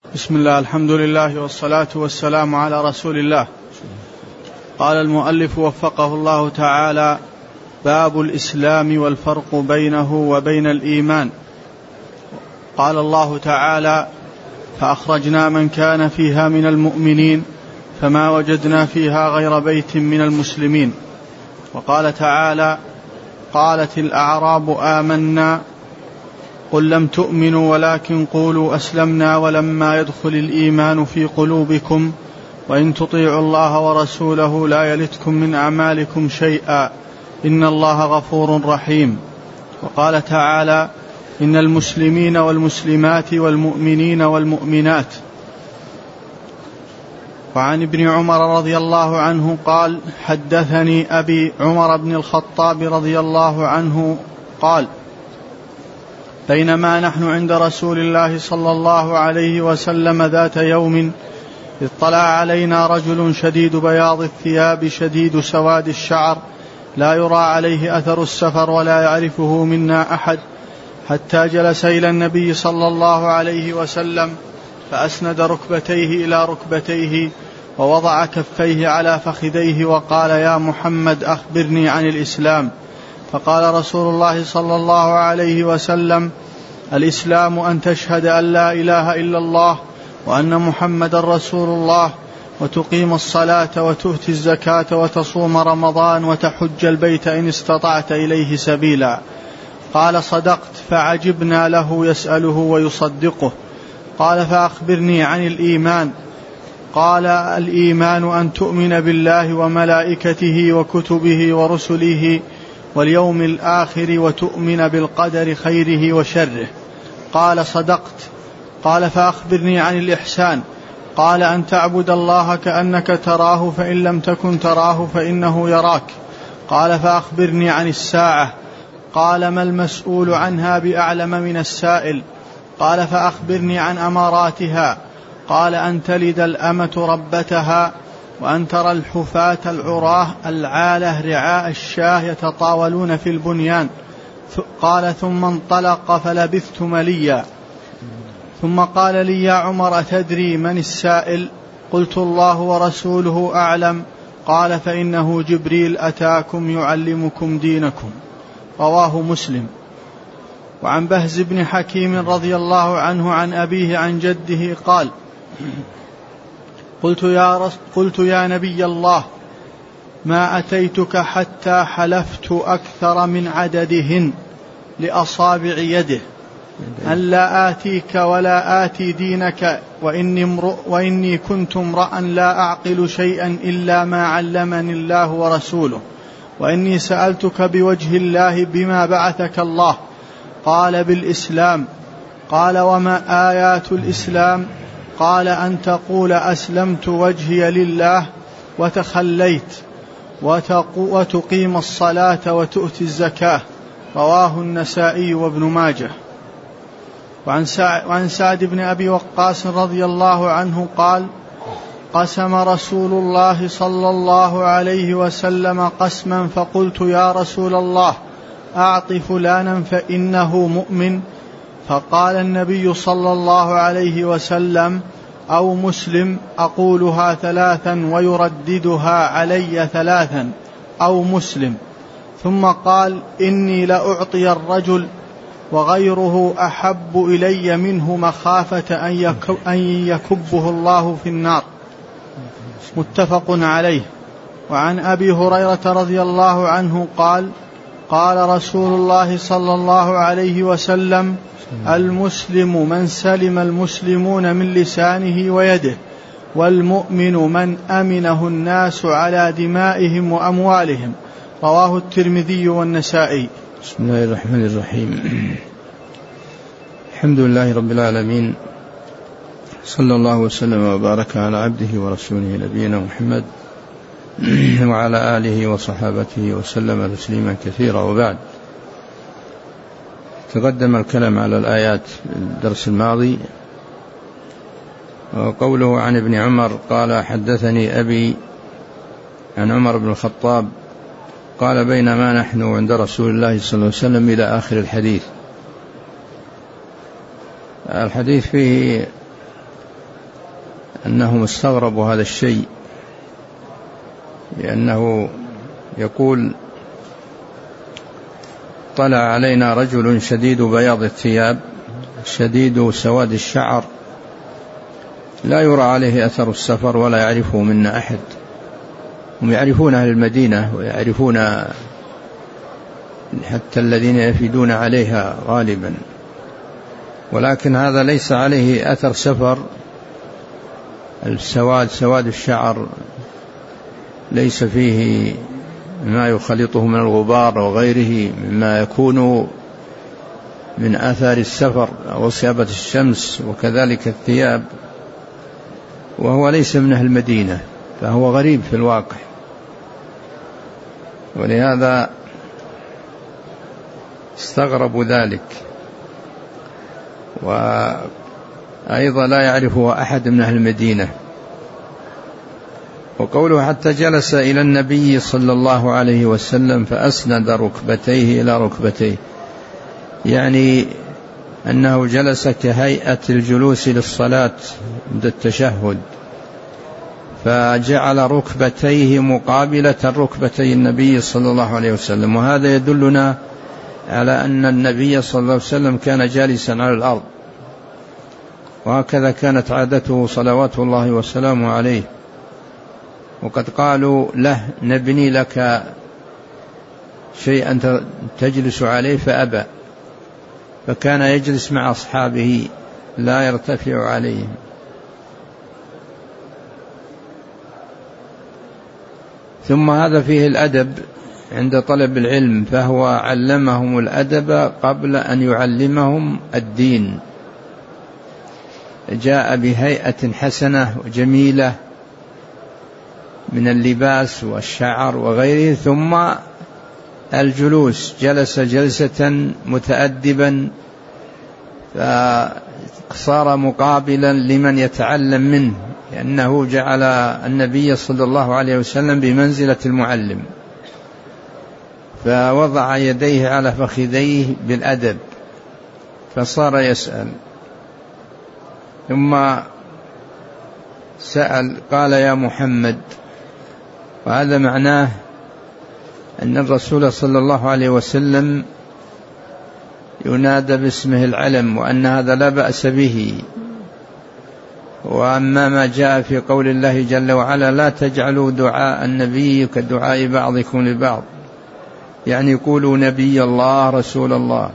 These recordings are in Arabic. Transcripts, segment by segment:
بسم الله، الحمد لله والصلاة والسلام على رسول الله. قال المؤلف وفقه الله تعالى: باب الإسلام والفرق بينه وبين الإيمان. قال الله تعالى: فأخرجنا من كان فيها من المؤمنين فما وجدنا فيها غير بيت من المسلمين. وقال تعالى: قالت الأعراب آمنا قل لم تؤمنوا ولكن قولوا أسلمنا ولما يدخل الإيمان في قلوبكم وإن تطيعوا الله ورسوله لا يلتكم من أعمالكم شيئا إن الله غفور رحيم. وقال تعالى: إن المسلمين والمسلمات والمؤمنين والمؤمنات. وعن ابن عمر رضي الله عنه قال: حدثني أبي عمر بن الخطاب رضي الله عنه قال: بينما نحن عند رسول الله صلى الله عليه وسلم ذات يوم اطلع علينا رجل شديد بياض الثياب شديد سواد الشعر لا يرى عليه أثر السفر ولا يعرفه منا أحد، حتى جلس إلى النبي صلى الله عليه وسلم فأسند ركبتيه إلى ركبتيه ووضع كفيه على فخذيه وقال: يا محمد أخبرني عن الإسلام. فقال رسول الله صلى الله عليه وسلم: الإسلام أن تشهد أن لا إله إلا الله وأن محمد رسول الله وتقيم الصلاة وتؤتي الزكاة وتصوم رمضان وتحج البيت إن استطعت إليه سبيلا. قال: صدقت. فعجبنا له يسأله ويصدقه. قال: فأخبرني عن الإيمان. قال: الإيمان أن تؤمن بالله وملائكته وكتبه ورسله واليوم الآخر وتؤمن بالقدر خيره وشره. قال: صدقت. قال: فأخبرني عن الإحسان. قال: أن تعبد الله كأنك تراه فإن لم تكن تراه فإنه يراك. قال: فأخبرني عن الساعة. قال: ما المسؤول عنها بأعلم من السائل. قال: فأخبرني عن أماراتها. قال: أن تلد الأمة ربتها وأن ترى الحفاة العراه العالة رعاء الشاه يتطاولون في البنيان. قال: ثم انطلق فلبثت مليا، ثم قال لي: يا عمر أتدري من السائل؟ قلت: الله ورسوله أعلم. قال: فإنه جبريل أتاكم يعلمكم دينكم. رواه مسلم. وعن بهز بن حكيم رضي الله عنه عن أبيه عن جده قال: قلت يا نبي الله ما أتيتك حتى حلفت أكثر من عددهن لأصابع يده أن لا آتيك ولا آتي دينك وإني كنت امرأ لا أعقل شيئا إلا ما علمني الله ورسوله وإني سألتك بوجه الله بما بعثك الله. قال: بالإسلام. قال: وما آيات الإسلام؟ قال: أن تقول أسلمت وجهي لله وتخليت وتقيم الصلاة وتؤتي الزكاة. رواه النسائي وابن ماجه. وعن سعد بن أبي وقاص رضي الله عنه قال: قسم رسول الله صلى الله عليه وسلم قسما فقلت: يا رسول الله أعط فلانا فإنه مؤمن. فقال النبي صلى الله عليه وسلم: أو مسلم. أقولها ثلاثا ويرددها علي ثلاثا: أو مسلم. ثم قال: إني لأعطي الرجل وغيره أحب إلي منه مخافة أن يكبه الله في النار. متفق عليه. وعن أبي هريرة رضي الله عنه قال: قال رسول الله صلى الله عليه وسلم: المسلم من سلم المسلمون من لسانه ويده، والمؤمن من أمنه الناس على دمائهم وأموالهم. رواه الترمذي والنسائي. بسم الله الرحمن الرحيم. الحمد لله رب العالمين، صلى الله وسلم وبارك على عبده ورسوله نبينا محمد وعلى آله وصحابته وسلم تسليما كثيرا. وبعد، تقدم الكلام على الآيات في الدرس الماضي. وقوله عن ابن عمر قال: حدثني أبي عن عمر بن الخطاب قال: بينما نحن عند رسول الله صلى الله عليه وسلم إلى آخر الحديث. الحديث فيه أنهم استغربوا هذا الشيء، لأنه يقول: طلع علينا رجل شديد بياض الثياب شديد سواد الشعر لا يرى عليه أثر السفر ولا يعرفه منا أحد. هم يعرفون أهل المدينة ويعرفون حتى الذين يفيدون عليها غالبا، ولكن هذا ليس عليه أثر سفر. سواد الشعر ليس فيه ما يخلطه من الغبار وغيره مما يكون من آثار السفر أو صيابة الشمس، وكذلك الثياب، وهو ليس من أهل المدينة، فهو غريب في الواقع. ولهذا استغربوا ذلك، وأيضا لا يعرفه أحد من أهل المدينة. وقوله: حتى جلس إلى النبي صلى الله عليه وسلم فأسند ركبتيه إلى ركبتيه، يعني أنه جلس كهيئة الجلوس للصلاة عند التشهد، فجعل ركبتيه مقابلة ركبتي النبي صلى الله عليه وسلم. وهذا يدلنا على أن النبي صلى الله عليه وسلم كان جالسا على الأرض، وهكذا كانت عادته صلوات الله وسلامه عليه. وقد قالوا له: نبني لك شيئا تجلس عليه، فأبى، فكان يجلس مع أصحابه لا يرتفع عليهم. ثم هذا فيه الأدب عند طلب العلم، فهو علمهم الأدب قبل أن يعلمهم الدين. جاء بهيئة حسنة وجميلة من اللباس والشعر وغيره، ثم الجلوس جلس جلسة متأدبا، فصار مقابلا لمن يتعلم منه، لأنه جعل النبي صلى الله عليه وسلم بمنزلة المعلم، فوضع يديه على فخذيه بالأدب، فصار يسأل. ثم سأل قال: يا محمد. وهذا معناه أن الرسول صلى الله عليه وسلم ينادى باسمه العلم، وأن هذا لا بأس به. وأما ما جاء في قول الله جل وعلا: لا تجعلوا دعاء النبي كدعاء بعضكم لبعض، يعني قولوا نبي الله رسول الله.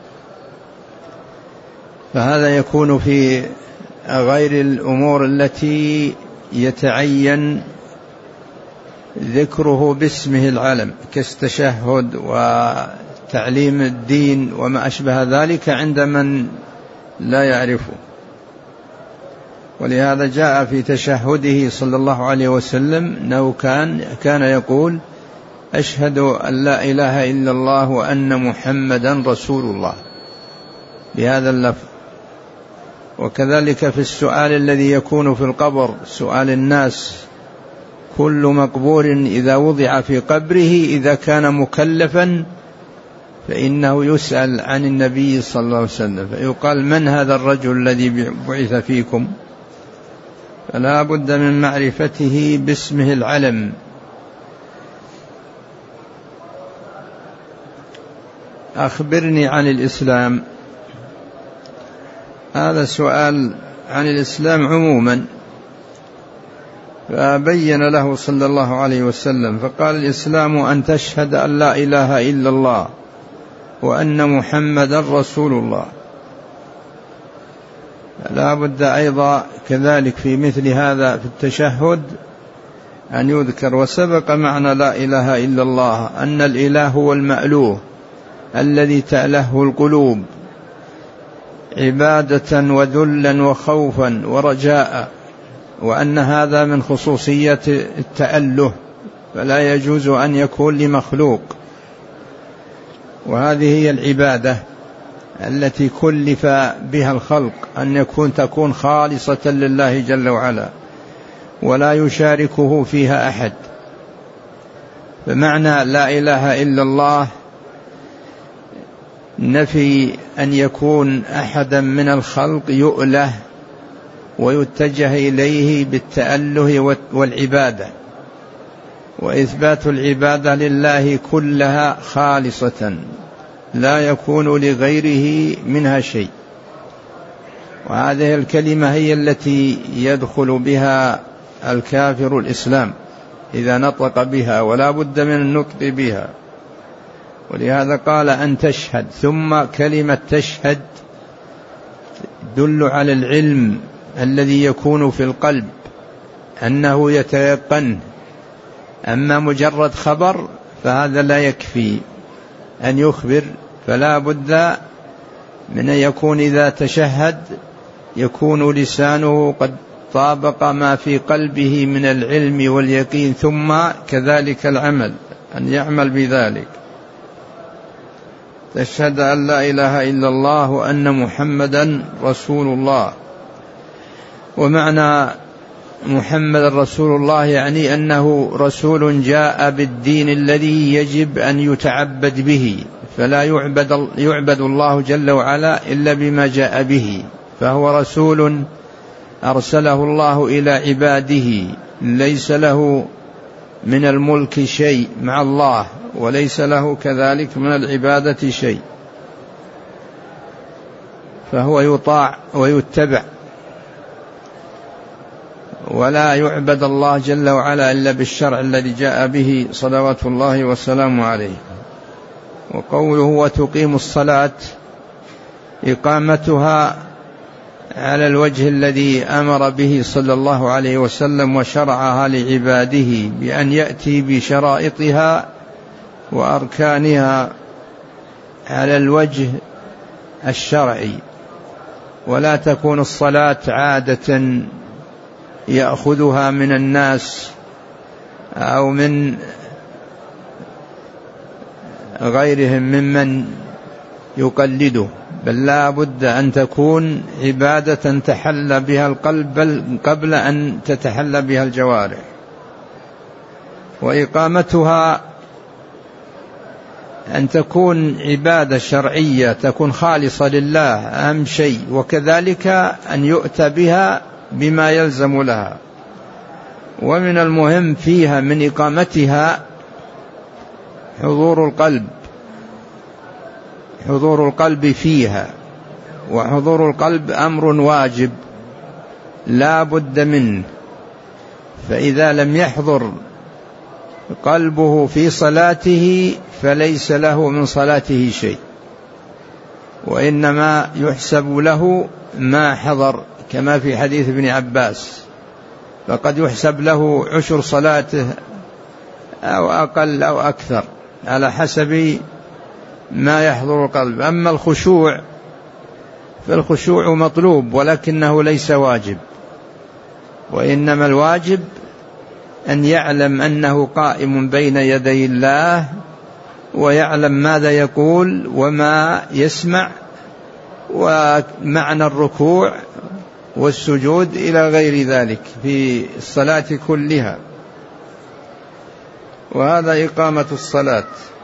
فهذا يكون في غير الأمور التي يتعين ذكره باسمه العلم، كالتشهد وتعليم الدين وما أشبه ذلك عند من لا يعرفه. ولهذا جاء في تشهده صلى الله عليه وسلم أنه كان يقول: أشهد أن لا إله إلا الله وأن محمدا رسول الله، بهذا اللفظ. وكذلك في السؤال الذي يكون في القبر، سؤال الناس، كل مقبور إذا وضع في قبره إذا كان مكلفا فإنه يسأل عن النبي صلى الله عليه وسلم، فيقال: من هذا الرجل الذي بعث فيكم؟ فلا بد من معرفته باسمه العلم. أخبرني عن الإسلام. هذا سؤال عن الإسلام عموما، فبين له صلى الله عليه وسلم فقال: الإسلام أن تشهد أن لا إله إلا الله وأن محمدا رسول الله. لا بد أيضا كذلك في مثل هذا في التشهد أن يذكر. وسبق معنى لا إله إلا الله أن الإله هو المألوه الذي تأله القلوب عبادة وذلا وخوفا ورجاء، وأن هذا من خصوصية التأله، فلا يجوز أن يكون لمخلوق. وهذه هي العبادة التي كلف بها الخلق، أن تكون خالصة لله جل وعلا ولا يشاركه فيها أحد. فمعنى لا إله إلا الله نفي أن يكون أحدا من الخلق يؤله ويتجه إليه بالتأله والعبادة، وإثبات العبادة لله كلها خالصة لا يكون لغيره منها شيء. وهذه الكلمة هي التي يدخل بها الكافر الإسلام إذا نطق بها، ولا بد من النطق بها. ولهذا قال أن تشهد، ثم كلمة تشهد تدل على العلم الذي يكون في القلب أنه يتيقن. أما مجرد خبر فهذا لا يكفي أن يخبر، فلا بد من أن يكون إذا تشهد يكون لسانه قد طابق ما في قلبه من العلم واليقين، ثم كذلك العمل، أن يعمل بذلك. تشهد أن لا إله إلا الله وأن محمدا رسول الله. ومعنى محمد رسول الله يعني أنه رسول جاء بالدين الذي يجب أن يتعبد به، فلا يعبد الله جل وعلا إلا بما جاء به، فهو رسول أرسله الله إلى عباده، ليس له من الملك شيء مع الله، وليس له كذلك من العبادة شيء، فهو يطاع ويتبع، ولا يعبد الله جل وعلا إلا بالشرع الذي جاء به صلوات الله والسلام عليه. وقوله وتقيم الصلاة، إقامتها على الوجه الذي أمر به صلى الله عليه وسلم وشرعها لعباده، بأن يأتي بشرائطها وأركانها على الوجه الشرعي، ولا تكون الصلاة عادة يأخذها من الناس أو من غيرهم ممن يقلده، بل لا بد أن تكون عبادة تحل بها القلب قبل أن تتحل بها الجوارح. وإقامتها أن تكون عبادة شرعية تكون خالصة لله أهم شيء، وكذلك أن يؤتى بها بما يلزم لها. ومن المهم فيها من إقامتها حضور القلب، حضور القلب فيها، وحضور القلب أمر واجب لا بد منه، فإذا لم يحضر قلبه في صلاته فليس له من صلاته شيء، وإنما يحسب له ما حضر، كما في حديث ابن عباس، فقد يحسب له عشر صلاته أو أقل أو أكثر على حسب ما يحضر القلب. أما الخشوع فالخشوع مطلوب ولكنه ليس واجب، وإنما الواجب أن يعلم أنه قائم بين يدي الله، ويعلم ماذا يقول وما يسمع، ومعنى الركوع والسجود إلى غير ذلك في الصلاة كلها. وهذا إقامة الصلاة.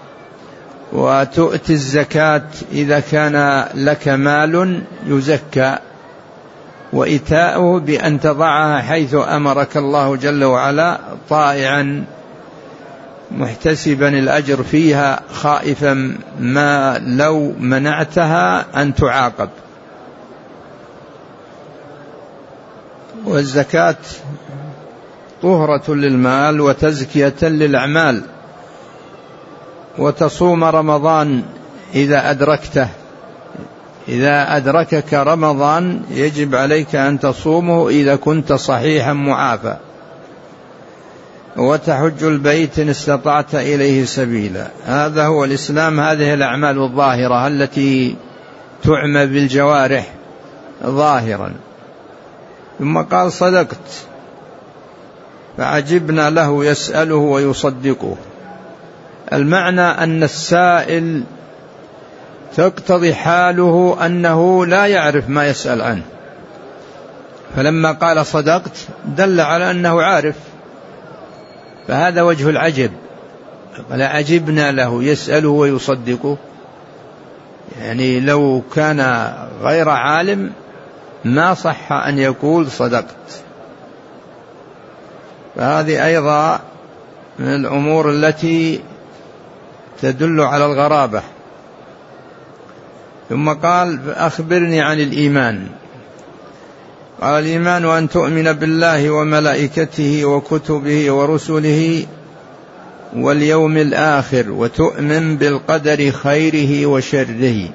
وتؤتي الزكاة إذا كان لك مال يزكى، وإيتاؤه بأن تضعها حيث أمرك الله جل وعلا، طائعا محتسبا الأجر فيها، خائفا ما لو منعتها أن تعاقب. والزكاة طهرة للمال وتزكية للأعمال. وتصوم رمضان إذا أدركته، إذا أدركك رمضان يجب عليك أن تصومه إذا كنت صحيحا معافى. وتحج البيت إن استطعت إليه سبيلا. هذا هو الإسلام، هذه الأعمال الظاهرة التي تعمل بالجوارح ظاهرا. ثم قال صدقت، فعجبنا له يسأله ويصدقه. المعنى أن السائل تقتضي حاله أنه لا يعرف ما يسأل عنه، فلما قال صدقت دل على أنه عارف، فهذا وجه العجب. قال عجبنا له يسأله ويصدقه، يعني لو كان غير عالم ما صح أن يقول صدقت. فهذه أيضا من الأمور التي تدل على الغرابة. ثم قال أخبرني عن الإيمان. قال الإيمان أن تؤمن بالله وملائكته وكتبه ورسله واليوم الآخر وتؤمن بالقدر خيره وشره.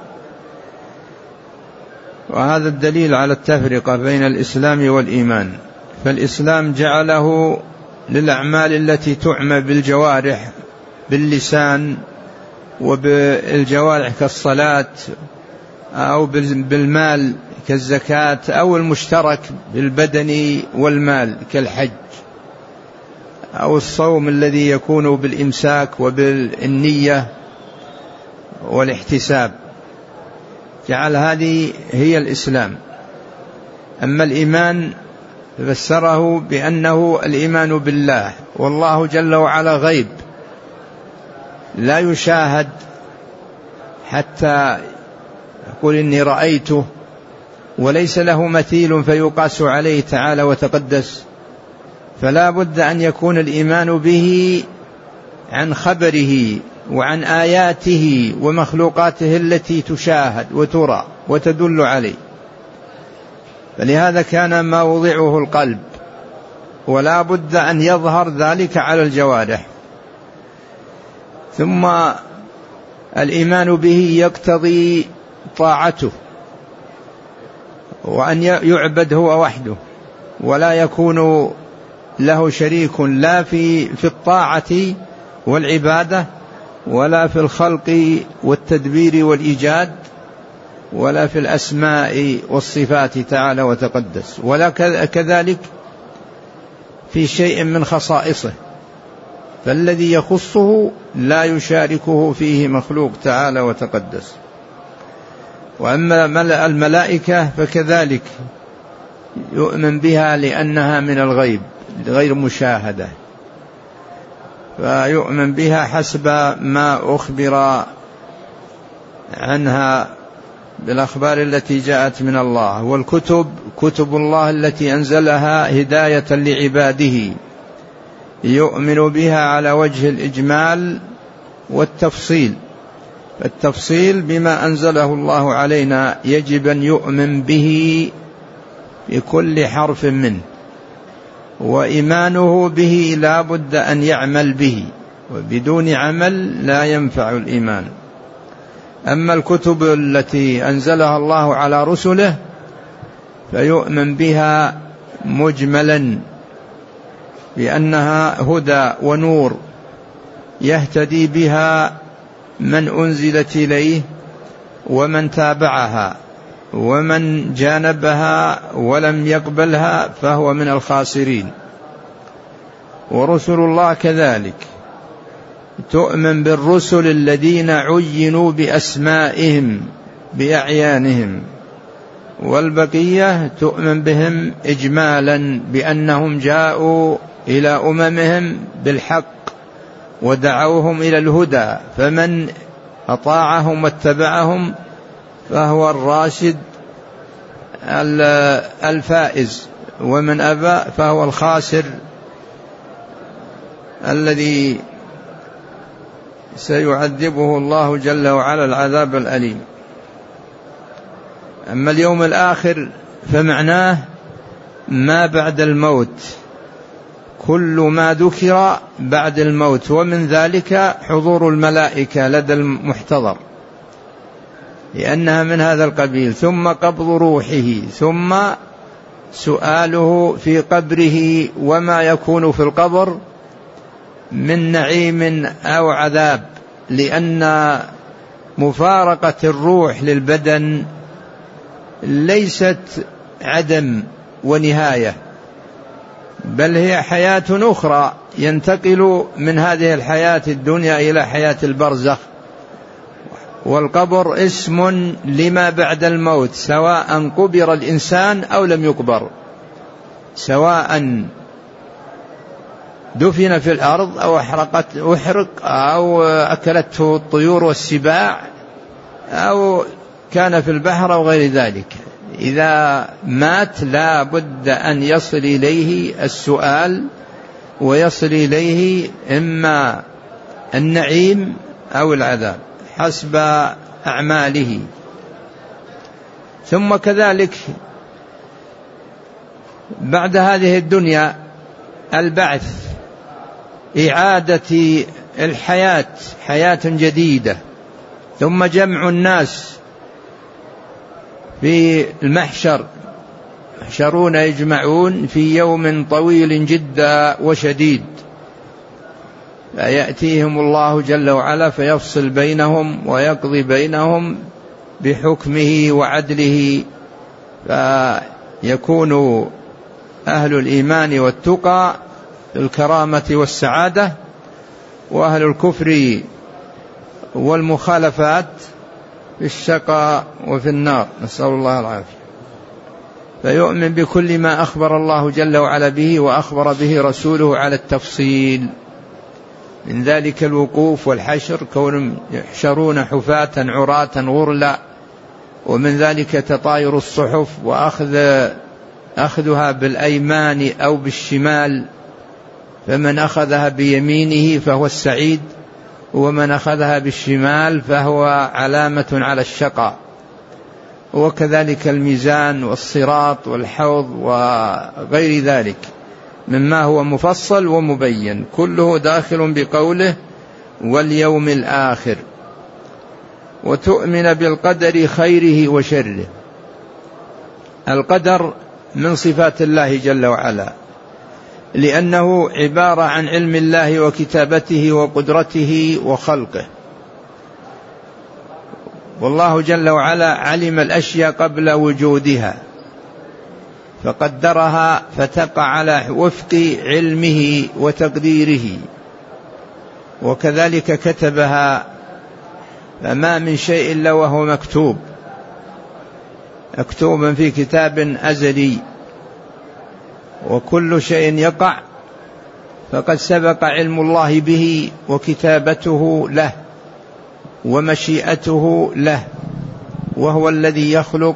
وهذا الدليل على التفرقة بين الإسلام والإيمان. فالإسلام جعله للأعمال التي تعمل بالجوارح باللسان وبالجوارح كالصلاة أو بالمال كالزكاة أو المشترك بالبدن والمال كالحج أو الصوم الذي يكون بالإمساك وبالنية والاحتساب. جعل هذه هي الإسلام. أما الإيمان فسره بأنه الإيمان بالله، والله جل وعلا غيب لا يشاهد حتى يقول إني رأيته، وليس له مثيل فيقاس عليه تعالى وتقدس. فلا بد أن يكون الإيمان به عن خبره وعن آياته ومخلوقاته التي تشاهد وترى وتدل عليه. فلهذا كان موضعه القلب، ولا بد أن يظهر ذلك على الجوارح. ثم الإيمان به يقتضي طاعته، وأن يعبد هو وحده ولا يكون له شريك لا في الطاعة والعبادة ولا في الخلق والتدبير والإيجاد ولا في الأسماء والصفات تعالى وتقدس، ولا كذلك في شيء من خصائصه. فالذي يخصه لا يشاركه فيه مخلوق تعالى وتقدس. وأما الملائكة فكذلك يؤمن بها لأنها من الغيب غير مشاهدة، فيؤمن بها حسب ما أخبر عنها بالأخبار التي جاءت من الله. والكتب كتب الله التي أنزلها هداية لعباده يؤمن بها على وجه الإجمال والتفصيل. التفصيل بما أنزله الله علينا يجب أن يؤمن به بكل حرف منه، وإيمانه به لا بد أن يعمل به، وبدون عمل لا ينفع الإيمان. أما الكتب التي أنزلها الله على رسله فيؤمن بها مجملا بأنها هدى ونور يهتدي بها من أنزلت إليه ومن تابعها، ومن جانبها ولم يقبلها فهو من الخاسرين. ورسل الله كذلك تؤمن بالرسل الذين عينوا بأسمائهم بأعيانهم، والبقية تؤمن بهم إجمالا بأنهم جاءوا إلى أممهم بالحق ودعوهم إلى الهدى، فمن أطاعهم واتبعهم فهو الراشد الفائز، ومن أبى فهو الخاسر الذي سيعذبه الله جل وعلا العذاب الأليم. أما اليوم الآخر فمعناه ما بعد الموت، كل ما ذكر بعد الموت، ومن ذلك حضور الملائكة لدى المحتضر لأنها من هذا القبيل، ثم قبض روحه، ثم سؤاله في قبره وما يكون في القبر من نعيم أو عذاب، لأن مفارقة الروح للبدن ليست عدم ونهاية، بل هي حياة أخرى ينتقل من هذه الحياة الدنيا إلى حياة البرزخ. والقبر اسم لما بعد الموت، سواء قبر الإنسان أو لم يقبر، سواء دفن في الأرض أو أحرق أو أكلته الطيور والسباع أو كان في البحر أو غير ذلك، إذا مات لا بد أن يصل إليه السؤال، ويصل إليه إما النعيم أو العذاب حسب أعماله. ثم كذلك بعد هذه الدنيا البعث، إعادة الحياة، حياة جديدة، ثم جمع الناس في المحشر، يحشرون يجمعون في يوم طويل جدا وشديد، فيأتيهم الله جل وعلا فيفصل بينهم ويقضي بينهم بحكمه وعدله، فيكون أهل الإيمان والتقى في الكرامة والسعادة، وأهل الكفر والمخالفات في الشقاء وفي النار، نسأل الله العافية. فيؤمن بكل ما أخبر الله جل وعلا به وأخبر به رسوله على التفصيل، من ذلك الوقوف والحشر، كونهم يحشرون حفاة عراة غرلا، ومن ذلك تطاير الصحف وأخذها بالأيمان أو بالشمال، فمن أخذها بيمينه فهو السعيد، ومن أخذها بالشمال فهو علامة على الشقاء. وكذلك الميزان والصراط والحوض وغير ذلك مما هو مفصل ومبين، كله داخل بقوله واليوم الآخر. وتؤمن بالقدر خيره وشره. القدر من صفات الله جل وعلا، لأنه عبارة عن علم الله وكتابته وقدرته وخلقه، والله جل وعلا علم الأشياء قبل وجودها فقدرها فتقع على وفق علمه وتقديره، وكذلك كتبها، فما من شيء إلا وهو مكتوب في كتاب أزلي، وكل شيء يقع فقد سبق علم الله به وكتابته له ومشيئته له، وهو الذي يخلق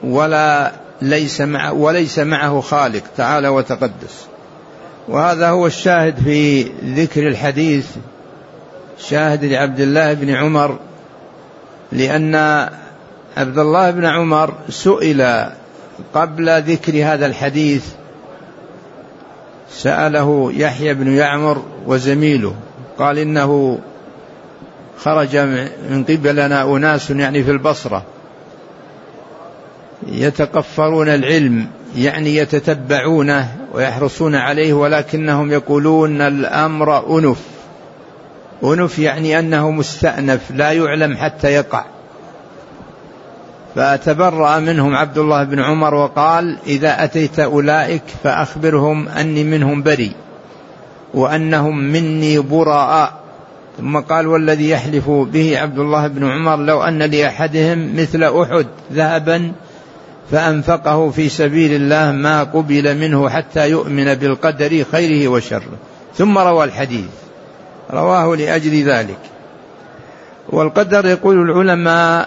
وليس معه خالق تعالى وتقدس. وهذا هو الشاهد في ذكر الحديث، شاهد لعبد الله بن عمر، لأن عبد الله بن عمر سئل قبل ذكر هذا الحديث، سأله يحيى بن يعمر وزميله، قال إنه خرج من قبلنا أناس يعني في البصرة يتقفرون العلم، يعني يتتبعونه ويحرصون عليه، ولكنهم يقولون الأمر أنف يعني أنه مستأنف لا يعلم حتى يقع. فتبرأ منهم عبد الله بن عمر وقال إذا أتيت أولئك فأخبرهم أني منهم بريء وأنهم مني براء. ثم قال والذي يحلف به عبد الله بن عمر لو أن لأحدهم مثل أحد ذهبا فأنفقه في سبيل الله ما قبل منه حتى يؤمن بالقدر خيره وشره. ثم روى الحديث، رواه لأجل ذلك. والقدر يقول العلماء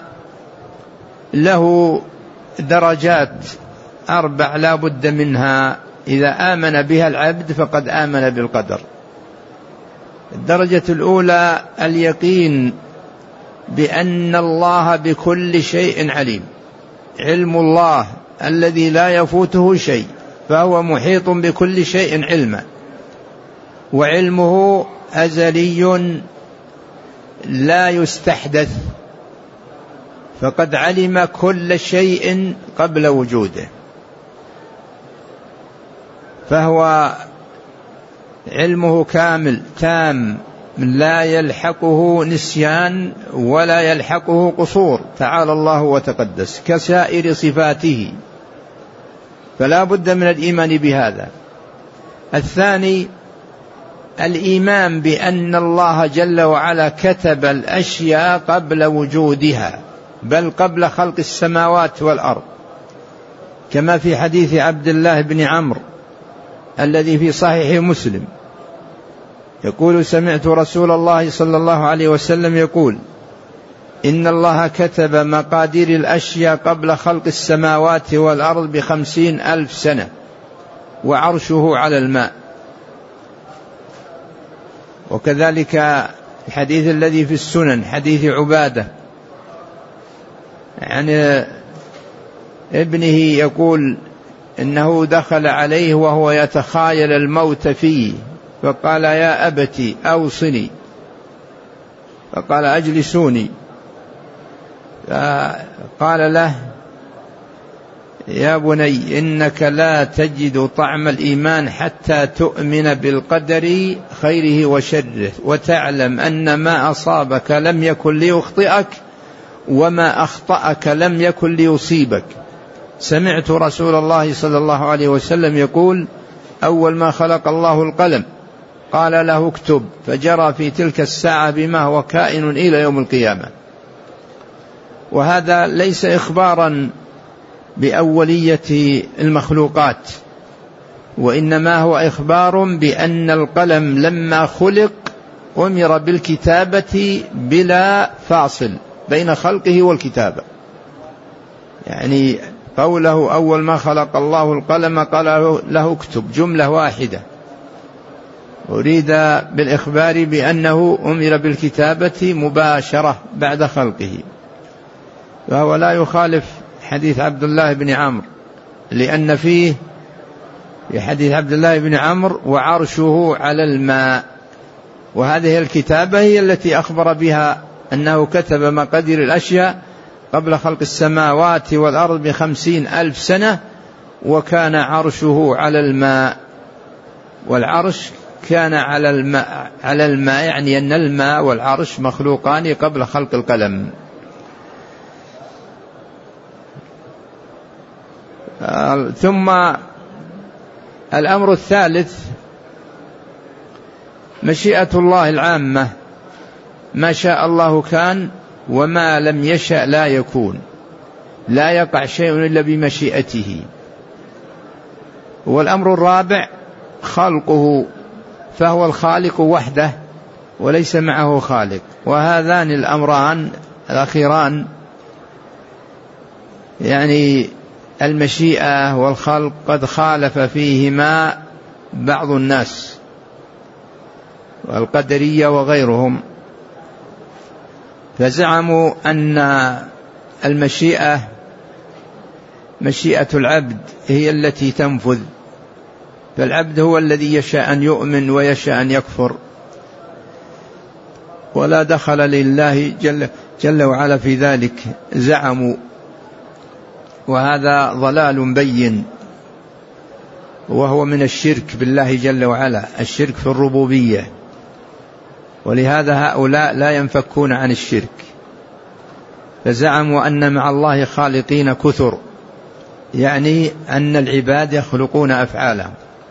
له درجات 4 لا بد منها، إذا آمن بها العبد فقد آمن بالقدر. الدرجة الأولى اليقين بأن الله بكل شيء عليم، علم الله الذي لا يفوته شيء، فهو محيط بكل شيء علما، وعلمه أزلي لا يستحدث، فقد علم كل شيء قبل وجوده، فهو علمه كامل تام لا يلحقه نسيان ولا يلحقه قصور، تعالى الله وتقدس، كسائر صفاته، فلا بد من الإيمان بهذا. الثاني الإيمان بأن الله جل وعلا كتب الأشياء قبل وجودها، بل قبل خلق السماوات والأرض، كما في حديث عبد الله بن عمرو الذي في صحيح مسلم يقول سمعت رسول الله صلى الله عليه وسلم يقول إن الله كتب مقادير الأشياء قبل خلق السماوات والأرض 50,000 سنة وعرشه على الماء. وكذلك الحديث الذي في السنن حديث عبادة عن ابنه يقول إنه دخل عليه وهو يتخايل الموت فيه فقال يا أبتي أوصني، فقال أجلسوني، فقال له يا بني إنك لا تجد طعم الإيمان حتى تؤمن بالقدر خيره وشره وتعلم أن ما أصابك لم يكن ليخطئك وما أخطأك لم يكن ليصيبك. سمعت رسول الله صلى الله عليه وسلم يقول أول ما خلق الله القلم قال له اكتب، فجرى في تلك الساعة بما هو كائن إلى يوم القيامة. وهذا ليس إخبارا بأولية المخلوقات، وإنما هو إخبار بأن القلم لما خلق أمر بالكتابة بلا فاصل بين خلقه والكتابة. يعني قوله أول ما خلق الله القلم قال له اكتب جملة واحدة، أريد بالإخبار بأنه أمر بالكتابة مباشرة بعد خلقه. فهو لا يخالف حديث عبد الله بن عمرو، لأن فيه في حديث عبد الله بن عمرو وعرشه على الماء، وهذه الكتابة هي التي أخبر بها أنه كتب مقادير الأشياء قبل خلق السماوات والأرض 50,000 سنة وكان عرشه على الماء. والعرش كان على الماء يعني أن الماء والعرش مخلوقان قبل خلق القلم. ثم الأمر الثالث مشيئة الله العامة، ما شاء الله كان وما لم يشأ لا يكون، لا يقع شيء إلا بمشيئته. والأمر الرابع خلقه، فهو الخالق وحده وليس معه خالق. وهذان الأمران الأخيران يعني المشيئة والخلق قد خالف فيهما بعض الناس والقدرية وغيرهم، فزعموا أن المشيئة مشيئة العبد هي التي تنفذ، فالعبد هو الذي يشاء أن يؤمن ويشاء أن يكفر، ولا دخل لله جل وعلا في ذلك زعموا. وهذا ضلال بين، وهو من الشرك بالله جل وعلا، الشرك في الربوبية. ولهذا هؤلاء لا ينفكون عن الشرك، فزعموا أن مع الله خالقين كثر، يعني أن العباد يخلقون أفعالهم.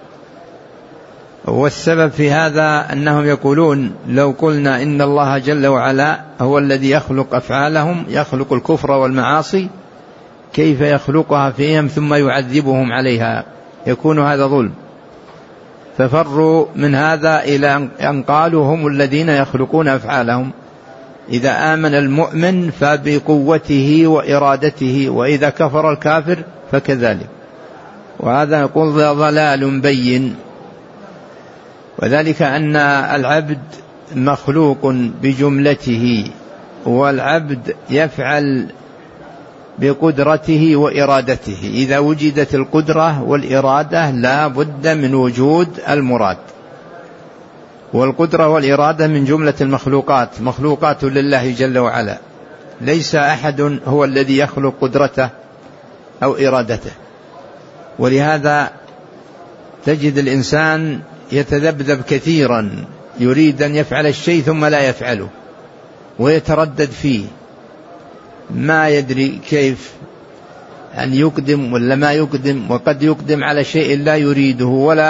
والسبب في هذا أنهم يقولون لو قلنا إن الله جل وعلا هو الذي يخلق أفعالهم، يخلق الكفر والمعاصي، كيف يخلقها فيهم ثم يعذبهم عليها؟ يكون هذا ظلم. ففروا من هذا إلى أن قالوا هم الذين يخلقون أفعالهم. إذا آمن المؤمن فبقوته وإرادته، وإذا كفر الكافر فكذلك. وهذا يقول ضلال بين. وذلك أن العبد مخلوق بجملته، والعبد يفعل بقدرته وإرادته. إذا وجدت القدرة والإرادة لا بد من وجود المراد. والقدرة والإرادة من جملة المخلوقات، مخلوقات لله جل وعلا، ليس أحد هو الذي يخلق قدرته أو إرادته. ولهذا تجد الإنسان يتذبذب كثيرا، يريد أن يفعل الشيء ثم لا يفعله، ويتردد فيه، ما يدري كيف أن يقدم ولا ما يقدم، وقد يقدم على شيء لا يريده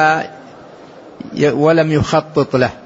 ولم يخطط له.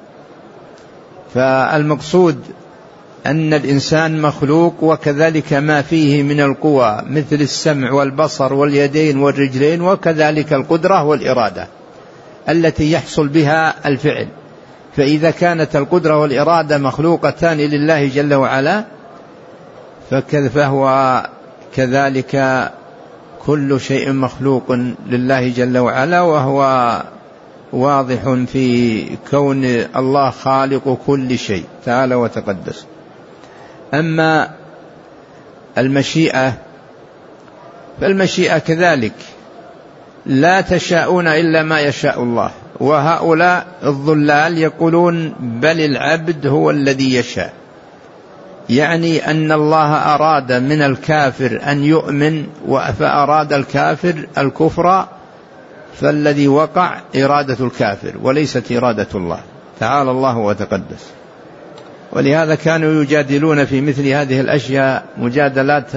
فالمقصود أن الإنسان مخلوق، وكذلك ما فيه من القوى مثل السمع والبصر واليدين والرجلين، وكذلك القدرة والإرادة التي يحصل بها الفعل. فإذا كانت القدرة والإرادة مخلوقتان لله جل وعلا، فهو كذلك كل شيء مخلوق لله جل وعلا، وهو واضح في كون الله خالق كل شيء تعالى وتقدس. أما المشيئة فالمشيئة كذلك لا تشاءون إلا ما يشاء الله، وهؤلاء الضلال يقولون بل العبد هو الذي يشاء، يعني أن الله أراد من الكافر أن يؤمن فأراد الكافر الكفر، فالذي وقع إرادة الكافر وليست إرادة الله تعالى الله وتقدس. ولهذا كانوا يجادلون في مثل هذه الأشياء مجادلات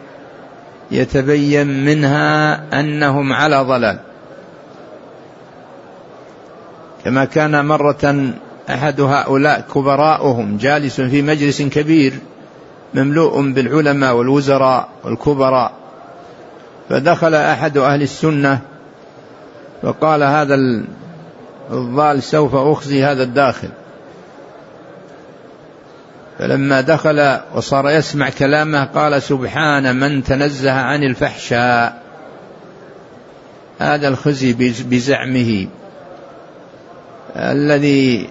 يتبين منها أنهم على ضلال. كما كان مرة أحد هؤلاء كبراءهم جالس في مجلس كبير مملوء بالعلماء والوزراء والكبراء، فدخل أحد أهل السنة فقال هذا الضال سوف أخزي هذا الداخل. فلما دخل وصار يسمع كلامه قال سبحان من تنزه عن الفحشاء. هذا الخزي بزعمه الذي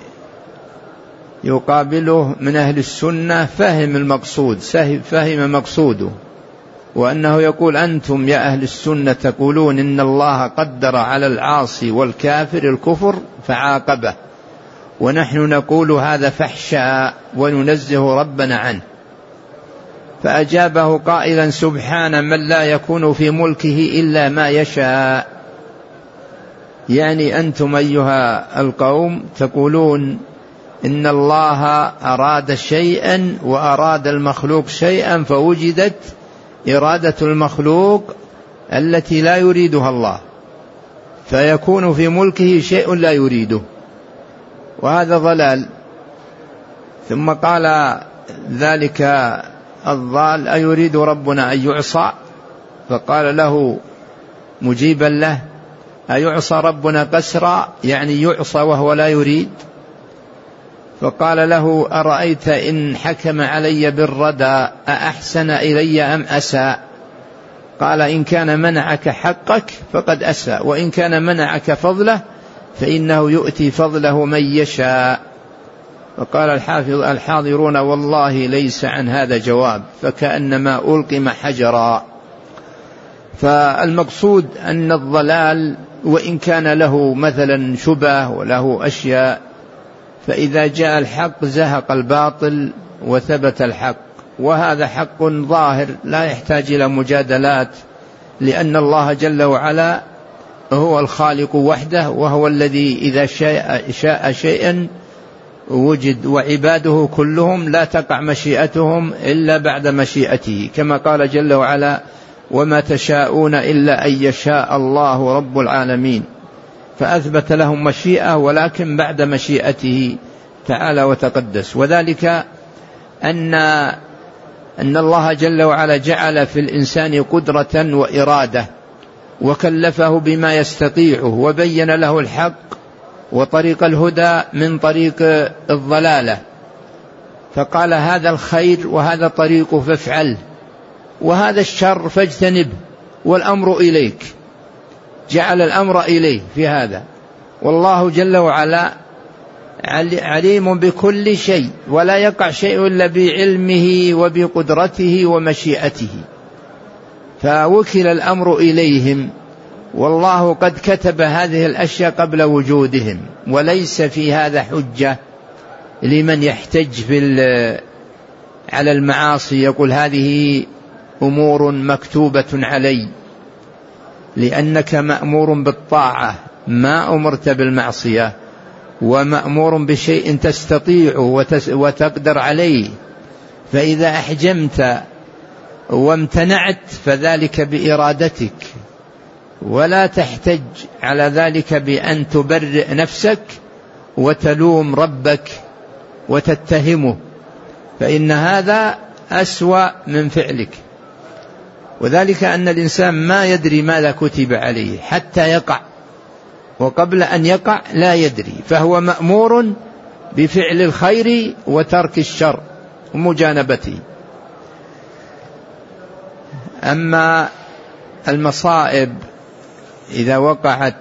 يقابله من أهل السنة فهم المقصود، فهم مقصوده، وأنه يقول أنتم يا أهل السنة تقولون إن الله قدر على العاصي والكافر الكفر فعاقبه، ونحن نقول هذا فحشاء وننزه ربنا عنه. فأجابه قائلا سبحان من لا يكون في ملكه إلا ما يشاء. يعني أنتم أيها القوم تقولون إن الله أراد شيئا وأراد المخلوق شيئا، فوجدت إرادة المخلوق التي لا يريدها الله، فيكون في ملكه شيء لا يريده، وهذا ضلال. ثم قال ذلك الضال أيريد ربنا أن يعصى؟ فقال له مجيبا له أيعصى ربنا قسرا، يعني يعصى وهو لا يريد؟ فقال له أرأيت إن حكم علي بالردى أأحسن إلي أم أساء؟ قال إن كان منعك حقك فقد أساء، وإن كان منعك فضله فإنه يؤتي فضله من يشاء. فقال الحاضرون والله ليس عن هذا جواب، فكأنما ألقم حجرا. فالمقصود أن الضلال وإن كان له مثلا شبه وله أشياء، فإذا جاء الحق زهق الباطل وثبت الحق، وهذا حق ظاهر لا يحتاج إلى مجادلات، لأن الله جل وعلا هو الخالق وحده، وهو الذي إذا شاء شيئا وجد، وعباده كلهم لا تقع مشيئتهم إلا بعد مشيئته، كما قال جل وعلا وما تشاءون إلا أن يشاء الله رب العالمين. فأثبت لهم مشيئة ولكن بعد مشيئته تعالى وتقدس. وذلك أن الله جل وعلا جعل في الإنسان قدرة وإرادة، وكلفه بما يستطيعه، وبين له الحق وطريق الهدى من طريق الضلالة، فقال هذا الخير وهذا طريقه فافعله، وهذا الشر فاجتنبه، والأمر إليك. جعل الأمر إليه في هذا، والله جل وعلا عليم بكل شيء، ولا يقع شيء إلا بعلمه وبقدرته ومشيئته، فوكل الأمر إليهم، والله قد كتب هذه الأشياء قبل وجودهم، وليس في هذا حجة لمن يحتج على المعاصي يقول هذه أمور مكتوبة علي، لأنك مأمور بالطاعة ما أمرت بالمعصية، ومأمور بشيء تستطيع وتقدر عليه، فإذا أحجمت وامتنعت فذلك بإرادتك، ولا تحتج على ذلك بأن تبرئ نفسك وتلوم ربك وتتهمه، فإن هذا أسوأ من فعلك. وذلك أن الإنسان ما يدري ماذا كتب عليه حتى يقع، وقبل أن يقع لا يدري، فهو مأمور بفعل الخير وترك الشر ومجانبته. أما المصائب إذا وقعت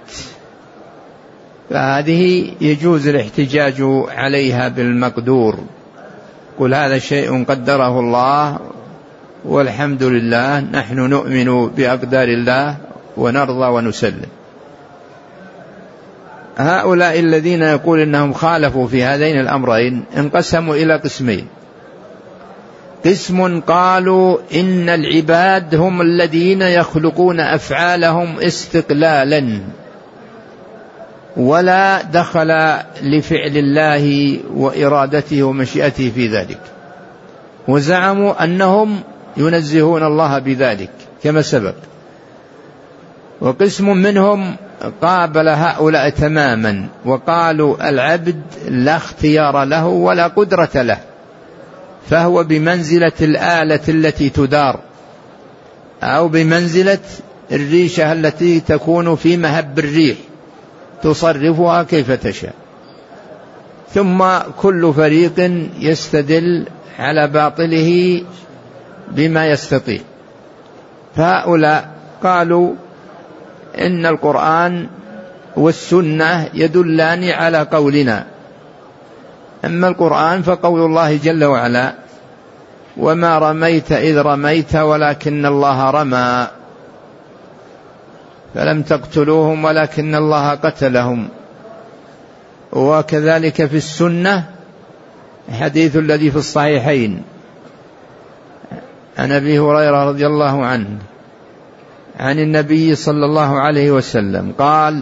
فهذه يجوز الاحتجاج عليها بالمقدور، قل هذا شيء قدره الله والحمد لله، نحن نؤمن بأقدار الله ونرضى ونسلم. هؤلاء الذين يقول إنهم خالفوا في هذين الأمرين انقسموا إلى قسمين. قسم قالوا إن العباد هم الذين يخلقون أفعالهم استقلالا ولا دخل لفعل الله وإرادته ومشيئته في ذلك، وزعموا أنهم ينزهون الله بذلك كما سبق. وقسم منهم قابل هؤلاء تماما وقالوا العبد لا اختيار له ولا قدرة له، فهو بمنزلة الآلة التي تدار أو بمنزلة الريشة التي تكون في مهب الريح تصرفها كيف تشاء. ثم كل فريق يستدل على باطله بما يستطيع. فهؤلاء قالوا إن القرآن والسنة يدلان على قولنا. أما القرآن فقول الله جل وعلا وما رميت إذ رميت ولكن الله رمى فلم تقتلوهم ولكن الله قتلهم. وكذلك في السنة حديث الذي في الصحيحين عن أبي هريرة رضي الله عنه عن النبي صلى الله عليه وسلم قال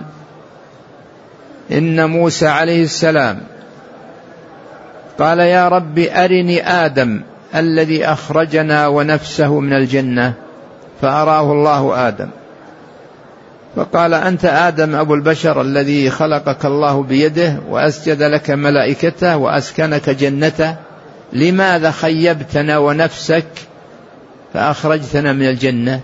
إن موسى عليه السلام قال يا رب أرني آدم الذي أخرجنا ونفسه من الجنة، فأراه الله آدم فقال أنت آدم أبو البشر الذي خلقك الله بيده وأسجد لك ملائكته وأسكنك جنته، لماذا خيبتنا ونفسك فأخرجتنا من الجنة؟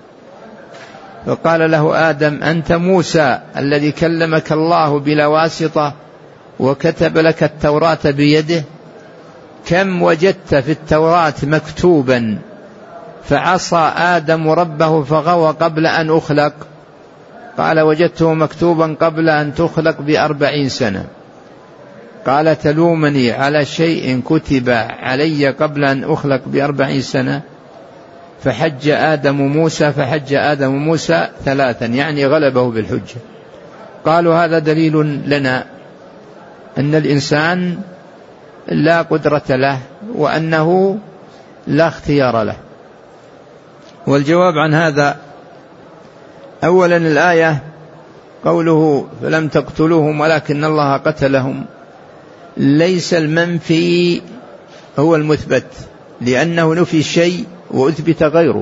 فقال له آدم أنت موسى الذي كلمك الله بلا واسطة وكتب لك التوراة بيده، كم وجدت في التوراة مكتوبا فعصى آدم ربه فغوى قبل أن أخلق؟ قال وجدته مكتوبا قبل أن تخلق ب40 سنة. قال تلومني على شيء كتب علي قبل أن أخلق ب40 سنة؟ فحج آدم موسى 3 يعني غلبه بالحجة. قالوا هذا دليل لنا أن الإنسان لا قدرة له وأنه لا اختيار له. والجواب عن هذا أولا الآية قوله فلم تقتلوهم ولكن الله قتلهم، ليس المنفي هو المثبت، لأنه نفي الشيء وأثبت غيره.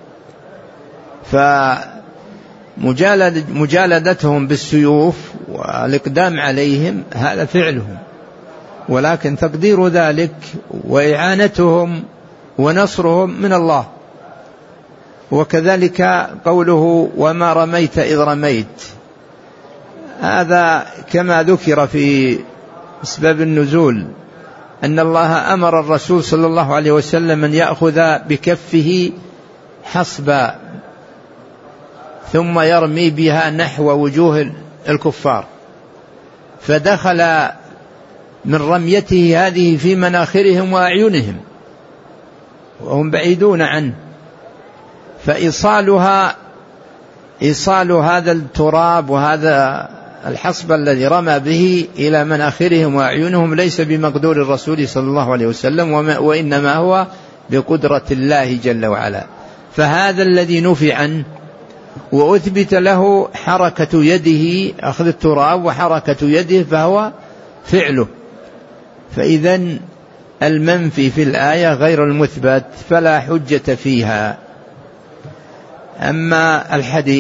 فمجالدتهم بالسيوف والإقدام عليهم هذا فعلهم، ولكن تقدير ذلك وإعانتهم ونصرهم من الله. وكذلك قوله وما رميت إذ رميت، هذا كما ذكر في أسباب النزول أن الله أمر الرسول صلى الله عليه وسلم أن يأخذ بكفه حصبا ثم يرمي بها نحو وجوه الكفار، فدخل من رميته هذه في مناخرهم وأعينهم وهم بعيدون عنه، فإيصال هذا التراب وهذا الحصب الذي رمى به إلى مناخرهم وأعينهم ليس بمقدور الرسول صلى الله عليه وسلم، وإنما هو بقدرة الله جل وعلا. فهذا الذي نفي عنه وأثبت له حركة يده أخذ التراب وحركة يده فهو فعله. فإذن المنفي في الآية غير المثبت فلا حجة فيها. أما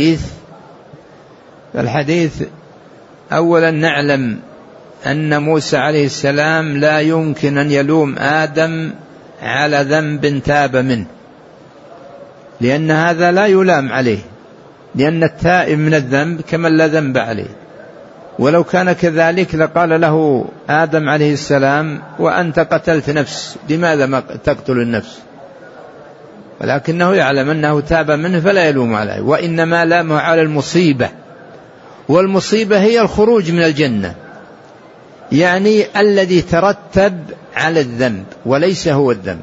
الحديث أولا نعلم أن موسى عليه السلام لا يمكن أن يلوم آدم على ذنب تاب منه، لأن هذا لا يلام عليه، لأن التائب من الذنب كمن لا ذنب عليه. ولو كان كذلك لقال له آدم عليه السلام وأنت قتلت نفس، لماذا ما تقتل النفس؟ ولكنه يعلم أنه تاب منه فلا يلوم عليه، وإنما لامه على المصيبة، والمصيبة هي الخروج من الجنة، يعني الذي ترتب على الذنب وليس هو الذنب.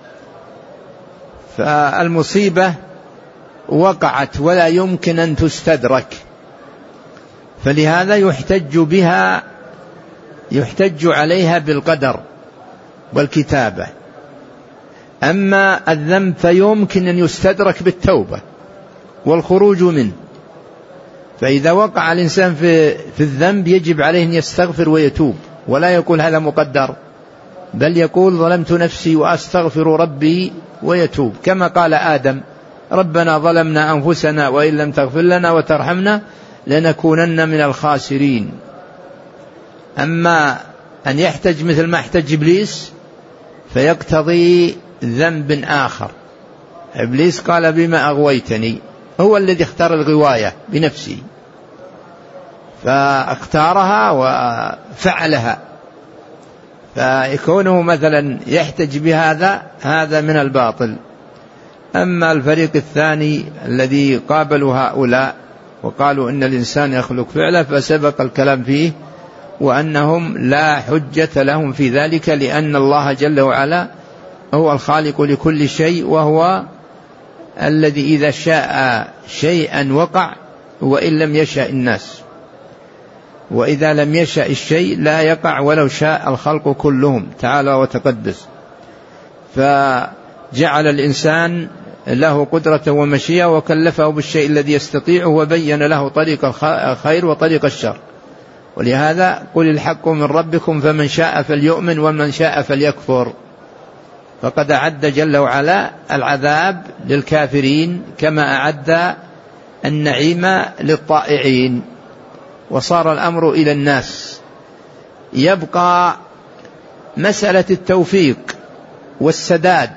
فالمصيبة وقعت ولا يمكن أن تستدرك، فلهذا يحتج عليها بالقدر والكتابة. أما الذنب فيمكن أن يستدرك بالتوبة والخروج منه. فإذا وقع الإنسان في الذنب يجب عليه أن يستغفر ويتوب، ولا يقول هذا مقدر، بل يقول ظلمت نفسي وأستغفر ربي ويتوب، كما قال آدم ربنا ظلمنا أنفسنا وإن لم تغفر لنا وترحمنا لنكونن من الخاسرين. أما أن يحتج مثل ما احتج إبليس فيقتضي ذنب آخر. إبليس قال بما أغويتني، هو الذي اختار الغواية بنفسه، فاختارها وفعلها، فيكونه مثلا يحتج بهذا هذا من الباطل. أما الفريق الثاني الذي قابلوا هؤلاء وقالوا إن الإنسان يخلق فعله فسبق الكلام فيه، وأنهم لا حجة لهم في ذلك، لأن الله جل وعلا هو الخالق لكل شيء، وهو الذي إذا شاء شيئا وقع وإن لم يشاء الناس، وإذا لم يشاء الشيء لا يقع ولو شاء الخلق كلهم تعالى وتقدس. فجعل الإنسان له قدرة ومشيئة وكلفه بالشيء الذي يستطيعه، وبين له طريق الخير وطريق الشر. ولهذا قل الحق من ربكم فمن شاء فليؤمن ومن شاء فليكفر. فقد أعد جل وعلا العذاب للكافرين كما أعد النعيم للطائعين. وصار الأمر إلى الناس. يبقى مسألة التوفيق والسداد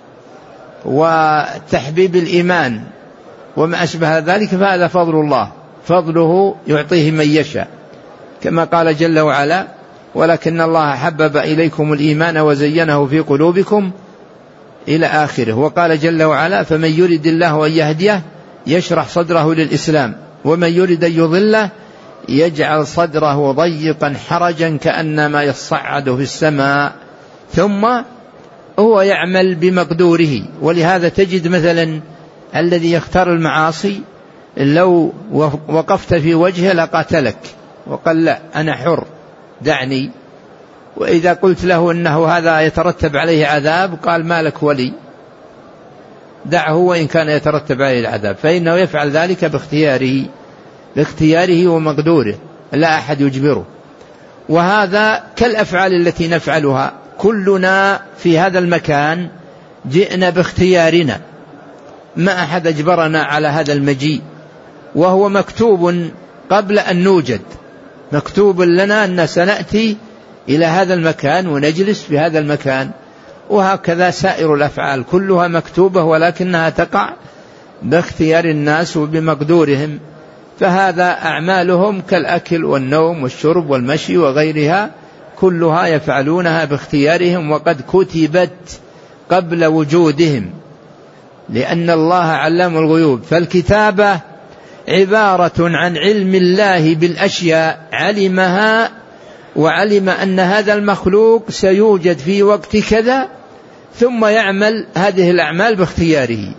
وتحبيب الإيمان وما أشبه ذلك، فهذا فضل الله، فضله يعطيه من يشاء، كما قال جل وعلا ولكن الله حبب إليكم الإيمان وزينه في قلوبكم إلى آخره. وقال جل وعلا فمن يرد الله أن يهديه يشرح صدره للإسلام ومن يرد أن يضله يجعل صدره ضيقا حرجا كأنما يصعد في السماء، ثم هو يعمل بمقدوره. ولهذا تجد مثلا الذي يختار المعاصي لو وقفت في وجهه لقاتلك وقال لا أنا حر دعني، وإذا قلت له أنه هذا يترتب عليه عذاب قال ما لك ولي، دعه وإن كان يترتب عليه العذاب، فإنه يفعل ذلك باختياره ومقدوره، لا أحد يجبره. وهذا كالأفعال التي نفعلها، كلنا في هذا المكان جئنا باختيارنا، ما أحد أجبرنا على هذا المجيء، وهو مكتوب قبل أن نوجد، مكتوب لنا أن سنأتي إلى هذا المكان ونجلس في هذا المكان. وهكذا سائر الأفعال كلها مكتوبة، ولكنها تقع باختيار الناس وبمقدورهم. فهذا أعمالهم كالأكل والنوم والشرب والمشي وغيرها، كلها يفعلونها باختيارهم وقد كتبت قبل وجودهم، لأن الله علام الغيوب. فالكتابة عبارة عن علم الله بالأشياء، علمها وعلم أن هذا المخلوق سيوجد في وقت كذا، ثم يعمل هذه الأعمال باختياره.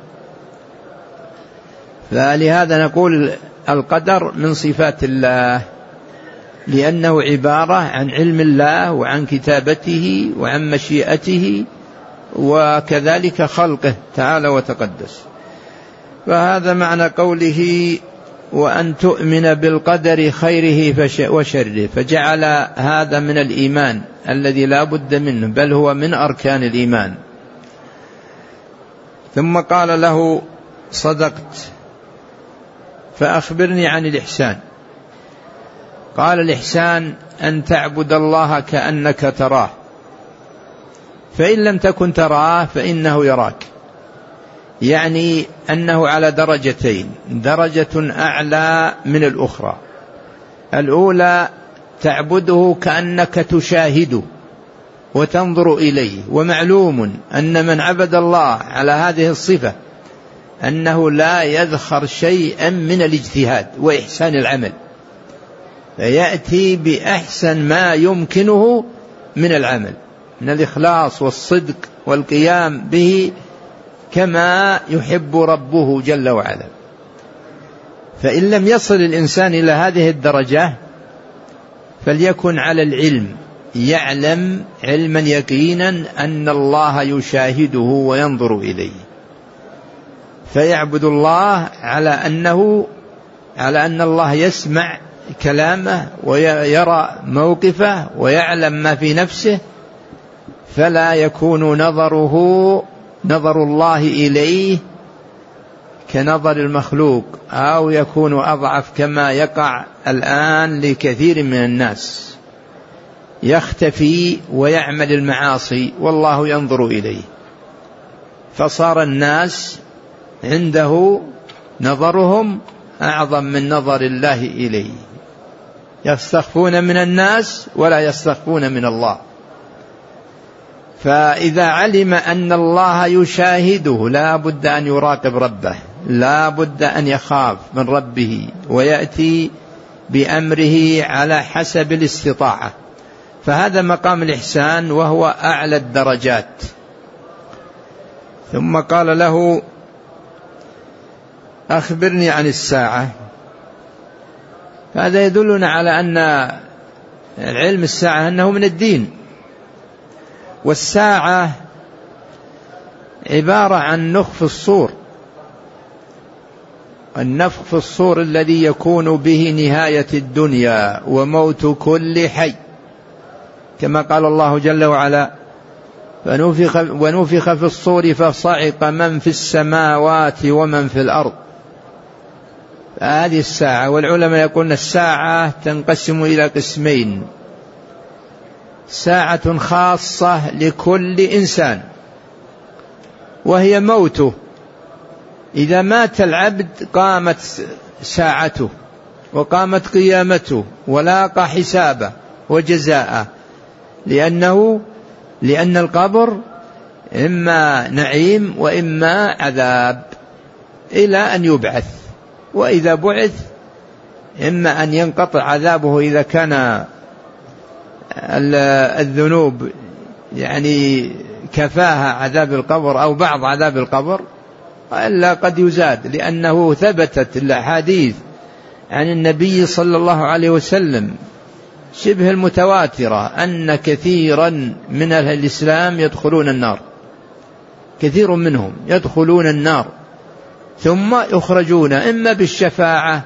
فلهذا نقول القدر من صفات الله، لأنه عبارة عن علم الله وعن كتابته وعن مشيئته وكذلك خلقه تعالى وتقدس. فهذا معنى قوله وأن تؤمن بالقدر خيره وشره، فجعل هذا من الإيمان الذي لا بد منه، بل هو من أركان الإيمان. ثم قال له صدقت، فأخبرني عن الإحسان. قال الإحسان أن تعبد الله كأنك تراه، فإن لم تكن تراه فإنه يراك، يعني أنه على درجتين، درجة أعلى من الأخرى. الأولى تعبده كأنك تشاهده، وتنظر إليه. ومعلوم أن من عبد الله على هذه الصفة أنه لا يذخر شيئا من الاجتهاد وإحسان العمل، فيأتي بأحسن ما يمكنه من العمل، من الإخلاص والصدق والقيام به كما يحب ربه جل وعلا. فإن لم يصل الإنسان إلى هذه الدرجة فليكن على العلم، يعلم علما يقينا أن الله يشاهده وينظر إليه، فيعبد الله على أن الله يسمع كلامه ويرى موقفه ويعلم ما في نفسه، فلا يكون نظر الله إليه كنظر المخلوق، أو يكون أضعف كما يقع الآن لكثير من الناس، يختفي ويعمل المعاصي والله ينظر إليه، فصار الناس عنده نظرهم أعظم من نظر الله إليه، يستخفون من الناس ولا يستخفون من الله. فإذا علم أن الله يشاهده لا بد أن يراقب ربه، لا بد أن يخاف من ربه ويأتي بأمره على حسب الاستطاعة، فهذا مقام الإحسان وهو أعلى الدرجات. ثم قال له: أخبرني عن الساعة. هذا يدلنا على أن العلم الساعة أنه من الدين، والساعة عبارة عن نفخ في الصور، النفخ في الصور الذي يكون به نهاية الدنيا وموت كل حي، كما قال الله جل وعلا: ونفخ في الصور فصعق من في السماوات ومن في الأرض. هذه الساعة، والعلماء يقولون الساعة تنقسم إلى قسمين: ساعة خاصة لكل إنسان وهي موته، إذا مات العبد قامت ساعته وقامت قيامته ولاقى حسابه وجزاءه، لأن القبر إما نعيم وإما عذاب إلى أن يبعث، وإذا بعث إما أن ينقطع عذابه إذا كان الذنوب يعني كفاها عذاب القبر أو بعض عذاب القبر، إلا قد يزاد، لأنه ثبتت الأحاديث عن النبي صلى الله عليه وسلم شبه المتواترة أن كثيرا من أهل الإسلام يدخلون النار، كثير منهم يدخلون النار ثم يخرجون إما بالشفاعة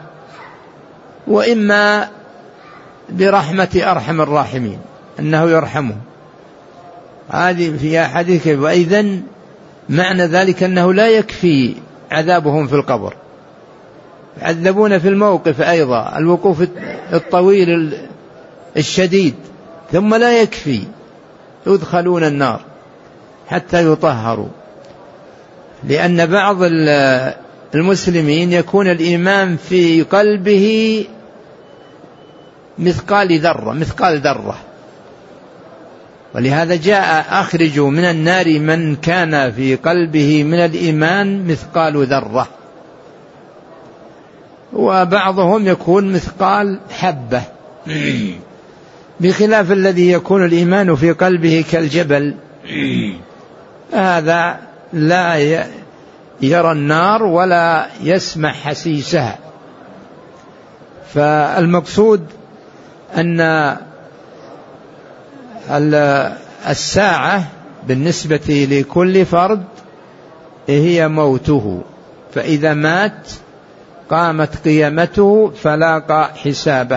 وإما برحمة أرحم الراحمين، أنه يرحمه. هذه في أحاديث. وإذن معنى ذلك أنه لا يكفي عذابهم في القبر، يعذبون في الموقف أيضا، الوقوف الطويل الشديد، ثم لا يكفي، يدخلون النار حتى يطهروا. لأن بعض المسلمين يكون الإيمان في قلبه مثقال ذرة، ولهذا جاء: أخرجوا من النار من كان في قلبه من الإيمان مثقال ذرة. وبعضهم يكون مثقال حبة، بخلاف الذي يكون الإيمان في قلبه كالجبل، هذا لا يرى النار ولا يسمع حسيسها. فالمقصود أن الساعة بالنسبة لكل فرد هي موته، فإذا مات قامت قيامته فلاقى حسابه،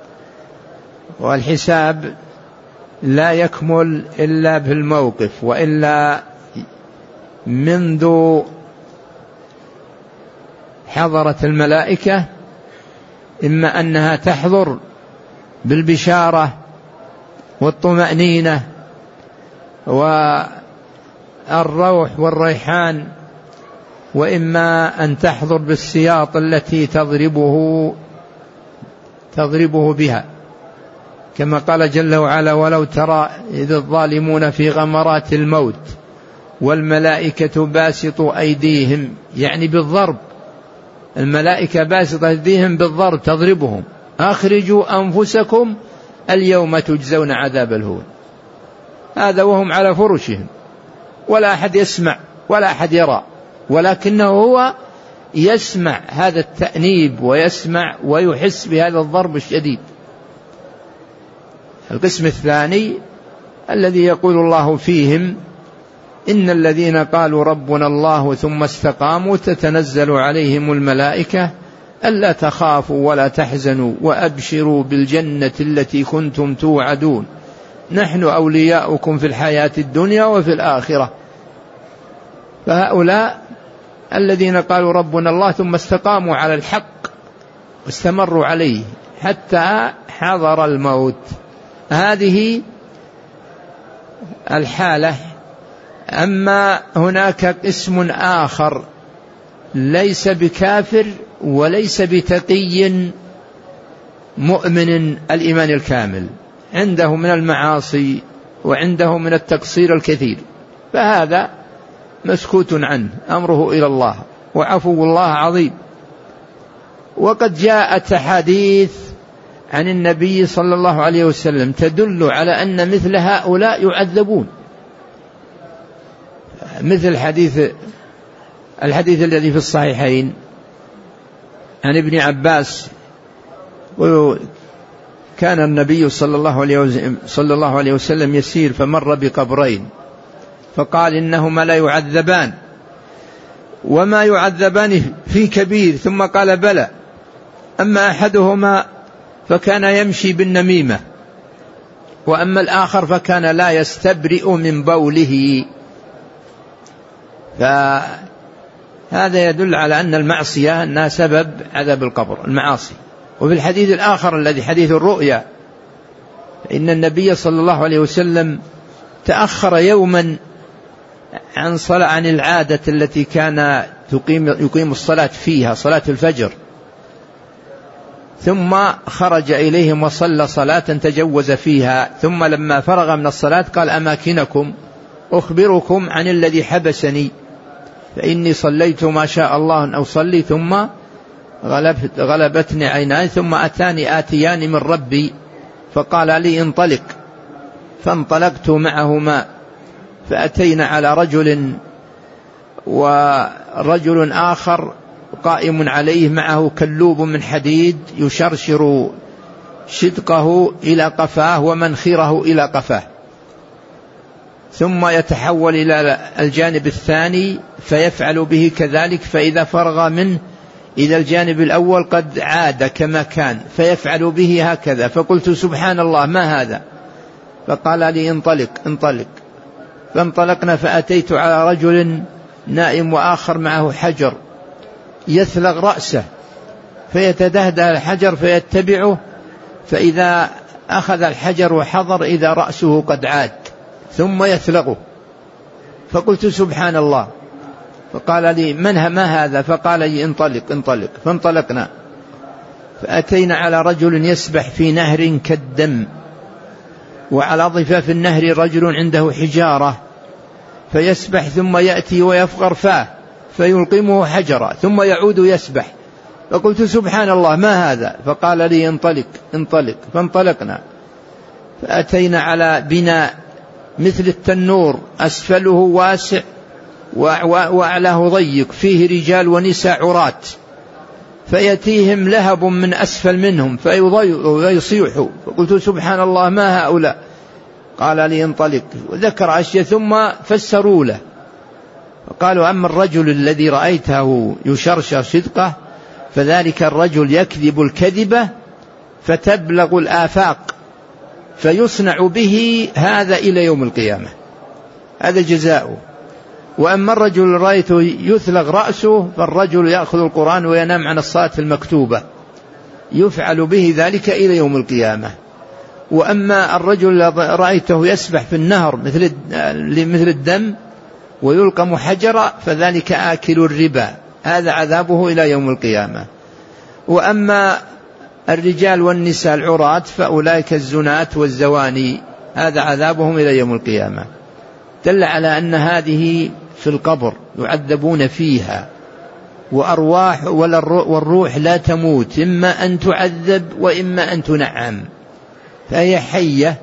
والحساب لا يكمل إلا بالموقف، وإلا منذ حضرت الملائكة إما أنها تحضر بالبشارة والطمأنينة والروح والريحان، وإما أن تحضر بالسياط التي تضربه بها. كما قال جل وعلا: ولو ترى إذ الظالمون في غمرات الموت والملائكة باسطوا أيديهم، يعني بالضرب، الملائكة باسطوا أيديهم بالضرب تضربهم: أخرجوا أنفسكم اليوم تجزون عذاب الهون. هذا وهم على فرشهم، ولا أحد يسمع ولا أحد يرى، ولكنه هو يسمع هذا التأنيب ويسمع ويحس بهذا الضرب الشديد. القسم الثاني الذي يقول الله فيهم: إن الذين قالوا ربنا الله ثم استقاموا تتنزل عليهم الملائكة ألا تخافوا ولا تحزنوا وأبشروا بالجنة التي كنتم توعدون نحن أولياؤكم في الحياة الدنيا وفي الآخرة. فهؤلاء الذين قالوا ربنا الله ثم استقاموا على الحق واستمروا عليه حتى حضر الموت، هذه الحالة. أما هناك قسم آخر ليس بكافر وليس بتقي مؤمن الإيمان الكامل، عنده من المعاصي وعنده من التقصير الكثير، فهذا مسكوت عنه، أمره إلى الله، وعفو الله عظيم. وقد جاءت أحاديث عن النبي صلى الله عليه وسلم تدل على أن مثل هؤلاء يعذبون، مثل الحديث الذي في الصحيحين عن ابن عباس: كان النبي صلى الله عليه وسلم يسير فمر بقبرين فقال: إنهما لا يعذبان وما يعذبان في كبير، ثم قال: بلى، أما أحدهما فكان يمشي بالنميمة، وأما الآخر فكان لا يستبرئ من بوله. فهذا يدل على أن المعصية أنها سبب عذاب القبر، المعاصي. وفي الحديث الآخر الذي حديث الرؤيا، إن النبي صلى الله عليه وسلم تأخر يوما عن العادة التي كان يقيم الصلاة فيها، صلاة الفجر، ثم خرج إليهم وصلى صلاة تجوز فيها، ثم لما فرغ من الصلاة قال: أماكنكم أخبركم عن الذي حبسني، فإني صليت ما شاء الله أن أصلي، ثم غلبتني عيناي، ثم أتاني آتيان من ربي فقال لي: انطلق. فانطلقت معهما، فأتينا على رجل، ورجل آخر قائم عليه معه كلوب من حديد يشرشر شدقه إلى قفاه ومنخره إلى قفاه، ثم يتحول إلى الجانب الثاني فيفعل به كذلك، فإذا فرغ منه إذا الجانب الأول قد عاد كما كان فيفعل به هكذا. فقلت: سبحان الله، ما هذا؟ فقال لي: انطلق. فانطلقنا، فأتيت على رجل نائم وآخر معه حجر يثلغ رأسه، فيتدهده الحجر فيتبعه، فإذا أخذ الحجر وحضر إذا رأسه قد عاد ثم يثلغه. فقلت: سبحان الله. فقال لي: ما هذا؟ فقال لي: انطلق. فانطلقنا، فأتينا على رجل يسبح في نهر كالدم، وعلى ضفاف النهر رجل عنده حجارة، فيسبح ثم يأتي ويفغر فاه فيلقمه حجرا ثم يعود يسبح. فقلت: سبحان الله، ما هذا؟ فقال لي: انطلق. فانطلقنا، فأتينا على بناء مثل التنور، أسفله واسع وأعلاه ضيق، فيه رجال ونساء عراة، فيأتيهم لهب من أسفل منهم فيصيحوا. فقلت: سبحان الله، ما هؤلاء؟ قال لي: انطلق. وذكر أشياء ثم فسروا له، فقالوا: أما الرجل الذي رأيته يشرشر صدقه فذلك الرجل يكذب الكذبة فتبلغ الآفاق، فيصنع به هذا إلى يوم القيامة، هذا جزاؤه. وأما الرجل رأيته يثلغ رأسه فالرجل يأخذ القرآن وينام عن الصلاة المكتوبة، يفعل به ذلك إلى يوم القيامة. وأما الرجل رأيته يسبح في النهر مثل الدم ويلقم حجرا فذلك آكل الربا، هذا عذابه إلى يوم القيامة. وأما الرجال والنساء العراة فأولئك الزناة والزواني، هذا عذابهم إلى يوم القيامة. دل على أن هذه في القبر يعذبون فيها، وأرواح والروح لا تموت، إما أن تعذب وإما أن تنعم، فهي حية.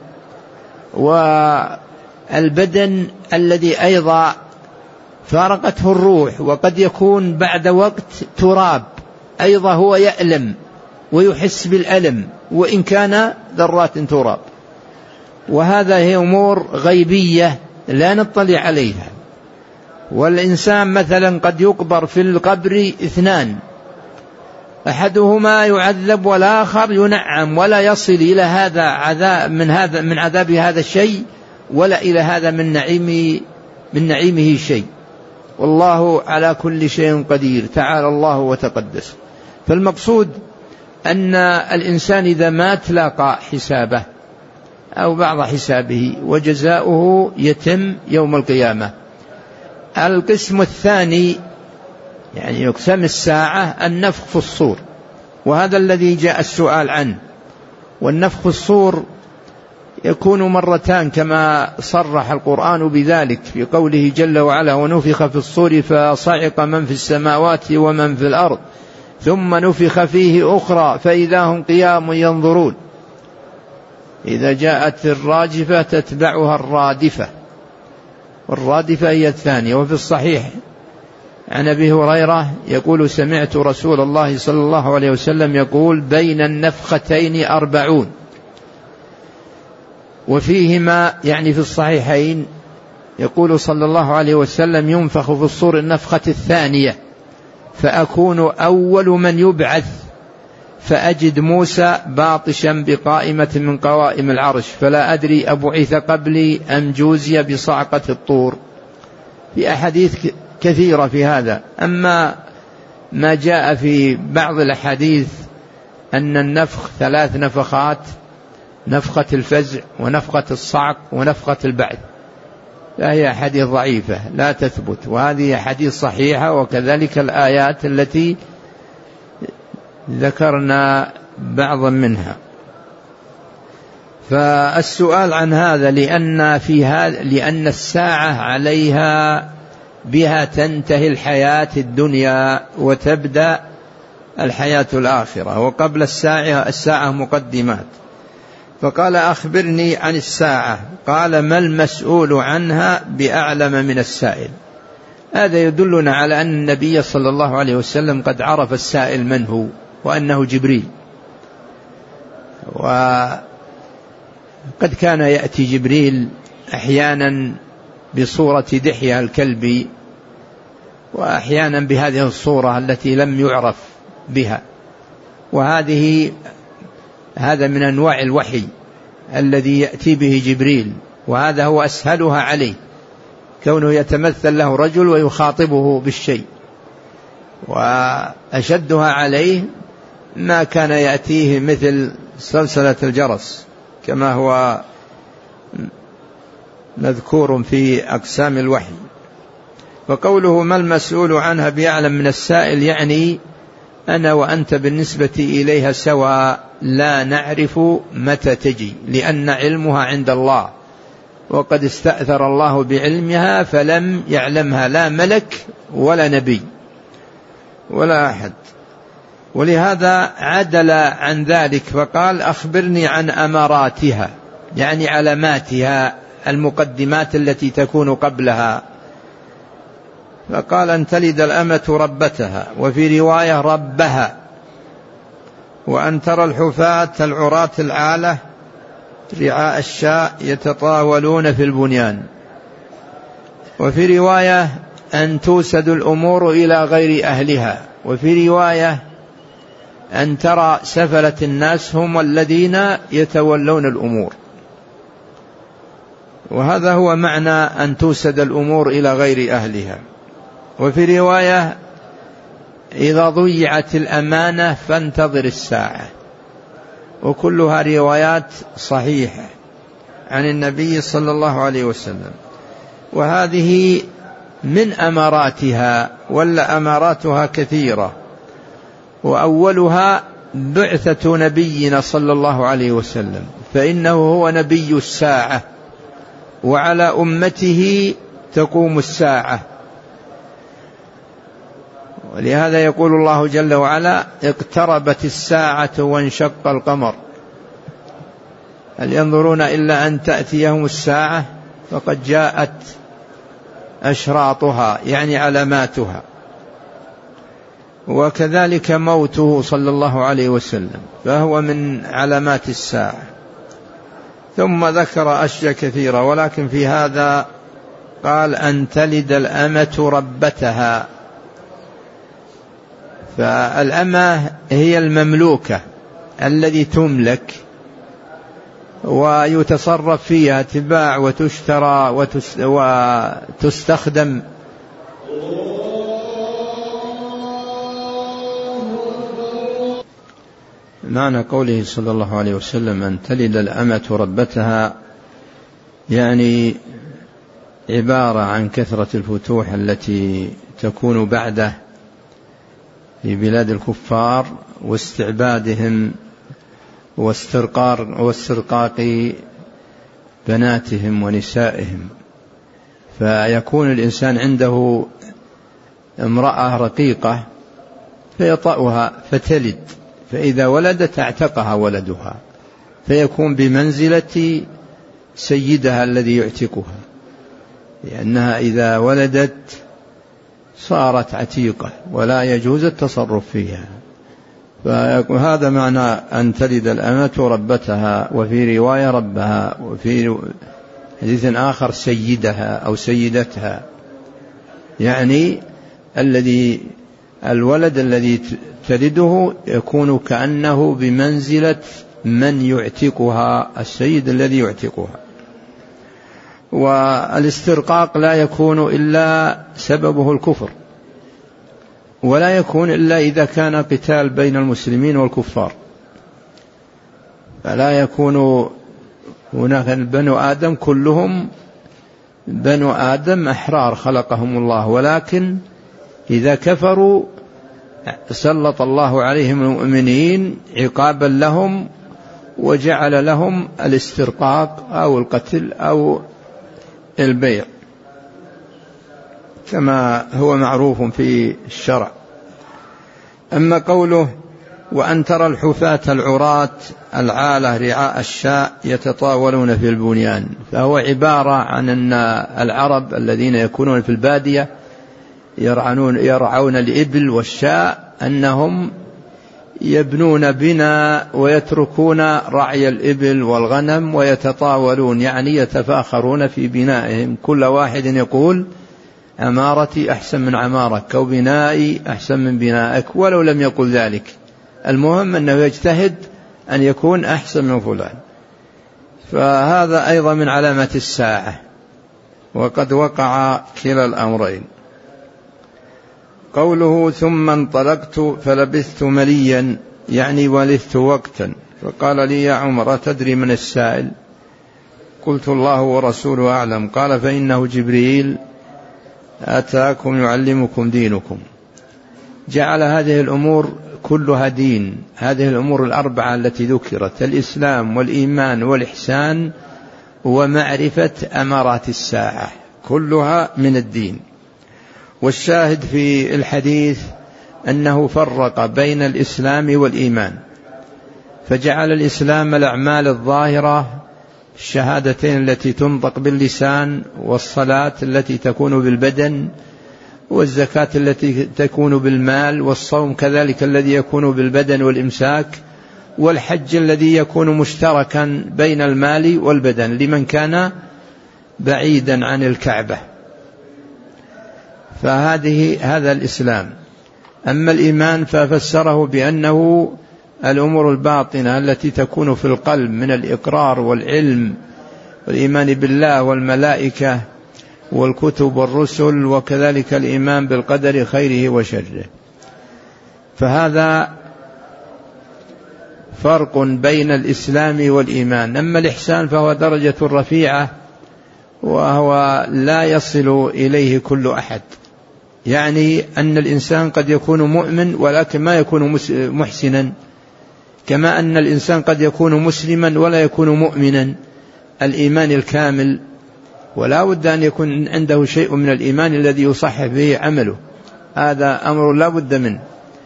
والبدن الذي أيضا فارقته الروح وقد يكون بعد وقت تراب، أيضا هو يألم ويحس بالألم وإن كان ذرات تراب، وهذا هي أمور غيبية لا نطلع عليها. والإنسان مثلا قد يقبر في القبر اثنان، أحدهما يعذب والآخر ينعم، ولا يصل إلى هذا عذاب من عذاب هذا الشيء، ولا إلى هذا من نعيمه شيء. والله على كل شيء قدير، تعالى الله وتقدس. فالمقصود أن الإنسان إذا مات لاقى حسابه أو بعض حسابه، وجزاؤه يتم يوم القيامة. القسم الثاني يعني يقسم الساعة النفخ في الصور، وهذا الذي جاء السؤال عنه. والنفخ في الصور يكون مرتان كما صرح القرآن بذلك في قوله جل وعلا: ونفخ في الصور فصعق من في السماوات ومن في الأرض ثم نفخ فيه أخرى فإذا هم قيام ينظرون. إذا جاءت الراجفة تتبعها الرادفة، والرادفة هي الثانية. وفي الصحيح عن أبي هريرة يقول: سمعت رسول الله صلى الله عليه وسلم يقول: بين النفختين 40. وفيهما يعني في الصحيحين يقول صلى الله عليه وسلم: ينفخ في الصور النفخة الثانية فأكون أول من يبعث، فأجد موسى باطشا بقائمة من قوائم العرش، فلا أدري أبعث قبلي أم جوزي بصعقة الطور. في أحاديث كثيرة في هذا. أما ما جاء في بعض الأحاديث أن النفخ 3 نفخات: نفخة الفزع ونفخة الصعق ونفخة البعث، فهي أحاديث ضعيفة لا تثبت، وهذه أحاديث صحيحة، وكذلك الآيات التي ذكرنا بعضا منها. فالسؤال عن هذا لأن الساعة عليها بها تنتهي الحياة الدنيا وتبدأ الحياة الآخرة، وقبل الساعة مقدمات. فقال: أخبرني عن الساعة. قال: ما المسؤول عنها بأعلم من السائل. هذا يدلنا على أن النبي صلى الله عليه وسلم قد عرف السائل من هو، وأنه جبريل. وقد كان يأتي جبريل أحيانا بصورة دحية الكلب، وأحيانا بهذه الصورة التي لم يعرف بها. هذا من أنواع الوحي الذي يأتي به جبريل، وهذا هو أسهلها عليه، كونه يتمثل له رجل ويخاطبه بالشيء. وأشدها عليه ما كان يأتيه مثل سلسلة الجرس كما هو مذكور في أقسام الوحي. فقوله: ما المسؤول عنها بأعلم من السائل، يعني أنا وأنت بالنسبة إليها سواء، لا نعرف متى تجي، لأن علمها عند الله، وقد استأثر الله بعلمها فلم يعلمها لا ملك ولا نبي ولا أحد. ولهذا عدل عن ذلك فقال: أخبرني عن أماراتها، يعني علاماتها، المقدمات التي تكون قبلها. فقال: أن تلد الأمة ربتها، وفي رواية ربها، وأن ترى الحفاة العراة العالة رعاء الشاء يتطاولون في البنيان، وفي رواية أن توسد الأمور إلى غير أهلها، وفي رواية أن ترى سفلة الناس هم الذين يتولون الأمور. وهذا هو معنى أن توسد الأمور إلى غير أهلها. وفي رواية: إذا ضيعت الأمانة فانتظر الساعة. وكلها روايات صحيحة عن النبي صلى الله عليه وسلم. وهذه من أماراتها، ولا أماراتها كثيرة، وأولها بعثة نبينا صلى الله عليه وسلم، فإنه هو نبي الساعة، وعلى أمته تقوم الساعة. ولهذا يقول الله جل وعلا: اقتربت الساعة وانشق القمر، هل ينظرون إلا أن تأتيهم الساعة؟ فقد جاءت أشراطها، يعني علاماتها. وكذلك موته صلى الله عليه وسلم، فهو من علامات الساعة. ثم ذكر أشياء كثيرة، ولكن في هذا قال: أن تلد الأمة ربتها. فالأمة هي المملوكة الذي تملك ويتصرف فيها، تباع وتشترى وتستخدم. معنى قوله صلى الله عليه وسلم: أن تلد الأمة ربتها، يعني عبارة عن كثرة الفتوح التي تكون بعده في بلاد الكفار، واستعبادهم واسترقاق بناتهم ونسائهم، فيكون الإنسان عنده امرأة رقيقة فيطأها فتلد، فإذا ولدت اعتقها ولدها، فيكون بمنزلة سيدها الذي يعتقها، لأنها إذا ولدت صارت عتيقة ولا يجوز التصرف فيها. فهذا معنى أن تلد الأمة ربتها، وفي رواية ربها، وفي حديث آخر سيدها أو سيدتها، يعني الولد الذي تلده يكون كأنه بمنزلة من يعتقها، السيد الذي يعتقها. والاسترقاق لا يكون إلا سببه الكفر، ولا يكون إلا إذا كان قتال بين المسلمين والكفار، فلا يكون هناك بنو آدم كلهم بنو آدم أحرار خلقهم الله، ولكن إذا كفروا سلط الله عليهم المؤمنين عقابا لهم، وجعل لهم الاسترقاق أو القتل أو البيع، كما هو معروف في الشرع. أما قوله: وأن ترى الحفاة العراة العالة رعاء الشاء يتطاولون في البنيان، فهو عبارة عن أن العرب الذين يكونون في البادية يرعون الإبل والشاء، أنهم يبنون بنا ويتركون رعي الإبل والغنم ويتطاولون، يعني يتفاخرون في بنائهم، كل واحد يقول: عمارتي أحسن من عمارك، أو بنائي أحسن من بنائك، ولو لم يقل ذلك، المهم أنه يجتهد أن يكون أحسن من فلان. فهذا أيضا من علامة الساعة، وقد وقع كلا الأمرين. قوله: ثم انطلقت فلبثت مليا، يعني ولثت وقتا، فقال لي: يا عمر أتدري من السائل؟ قلت: الله ورسوله أعلم. قال: فإنه جبريل أتاكم يعلمكم دينكم. جعل هذه الأمور كلها دين، هذه الأمور الأربعة التي ذكرت: الإسلام والإيمان والإحسان ومعرفة أمارات الساعة، كلها من الدين. والشاهد في الحديث أنه فرق بين الإسلام والإيمان، فجعل الإسلام الأعمال الظاهرة، الشهادتين التي تنطق باللسان، والصلاة التي تكون بالبدن، والزكاة التي تكون بالمال، والصوم كذلك الذي يكون بالبدن والإمساك، والحج الذي يكون مشتركا بين المال والبدن لمن كان بعيدا عن الكعبة. هذا الإسلام. أما الإيمان ففسره بأنه الأمور الباطنة التي تكون في القلب من الإقرار والعلم والإيمان بالله والملائكة والكتب والرسل، وكذلك الإيمان بالقدر خيره وشره. فهذا فرق بين الإسلام والإيمان. أما الإحسان فهو درجة رفيعة، وهو لا يصل إليه كل أحد، يعني أن الإنسان قد يكون مؤمن ولكن ما يكون محسنا، كما أن الإنسان قد يكون مسلما ولا يكون مؤمنا الإيمان الكامل، ولا بد أن يكون عنده شيء من الإيمان الذي يصحح به عمله، هذا أمر لا بد منه.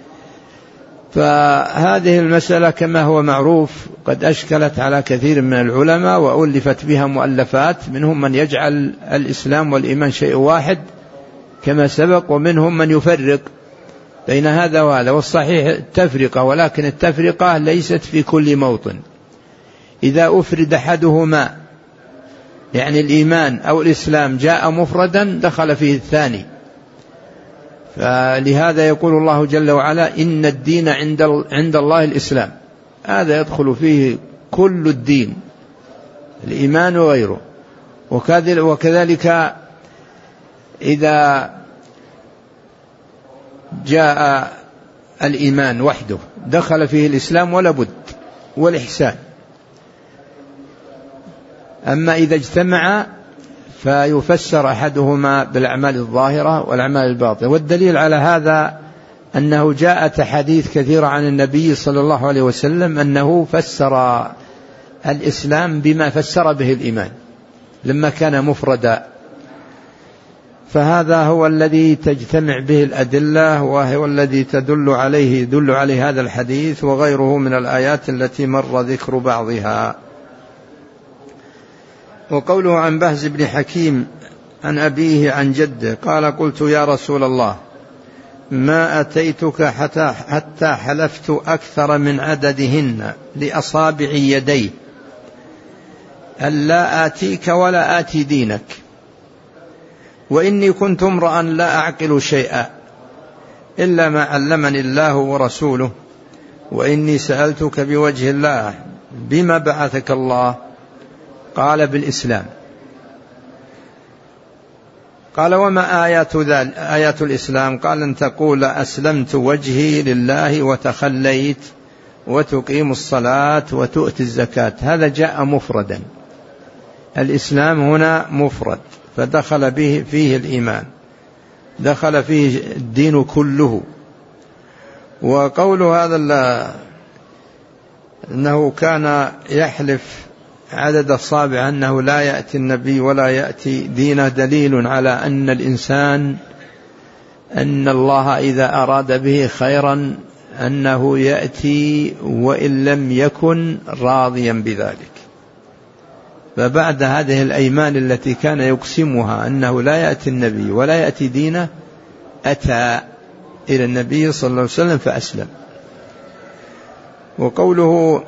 فهذه المسألة كما هو معروف قد أشكلت على كثير من العلماء وألفت بها مؤلفات، منهم من يجعل الإسلام والإيمان شيء واحد كما سبق، ومنهم من يفرق بين هذا وهذا، والصحيح التفرقة، ولكن التفرقة ليست في كل موطن. إذا أفرد أحدهما يعني الإيمان أو الإسلام جاء مفردا دخل فيه الثاني. فلهذا يقول الله جل وعلا إن الدين عند الله الإسلام، هذا يدخل فيه كل الدين، الإيمان وغيره. وكذلك إذا جاء الإيمان وحده دخل فيه الإسلام ولا بد والإحسان. أما إذا اجتمع فيفسر أحدهما بالأعمال الظاهرة والأعمال الباطنة. والدليل على هذا أنه جاءت حديث كثيرة عن النبي صلى الله عليه وسلم أنه فسر الإسلام بما فسر به الإيمان لما كان مفردا. فهذا هو الذي تجتمع به الأدلة، وهو الذي يدل عليه هذا الحديث وغيره من الآيات التي مر ذكر بعضها. وقوله عن بهز بن حكيم عن أبيه عن جده قال قلت يا رسول الله ما أتيتك حتى حلفت أكثر من عددهن لأصابع يدي ألا آتيك ولا آتي دينك، وإني كنت امرأ لا أعقل شيئا إلا ما علمني الله ورسوله، وإني سألتك بوجه الله بما بعثك الله؟ قال بالإسلام. قال وما آيات الإسلام؟ قال أن تقول أسلمت وجهي لله وتخليت وتقيم الصلاة وتؤتي الزكاة. هذا جاء مفردا، الإسلام هنا مفرد فدخل به فيه الإيمان، دخل فيه الدين كله. وقوله هذا أنه كان يحلف عدد الصابع أنه لا يأتي النبي ولا يأتي دينه دليل على أن الإنسان أن الله إذا أراد به خيرا أنه يأتي وإن لم يكن راضيا بذلك. فبعد هذه الأيمان التي كان يقسمها أنه لا يأتي النبي ولا يأتي دينه أتى إلى النبي صلى الله عليه وسلم فأسلم. وقوله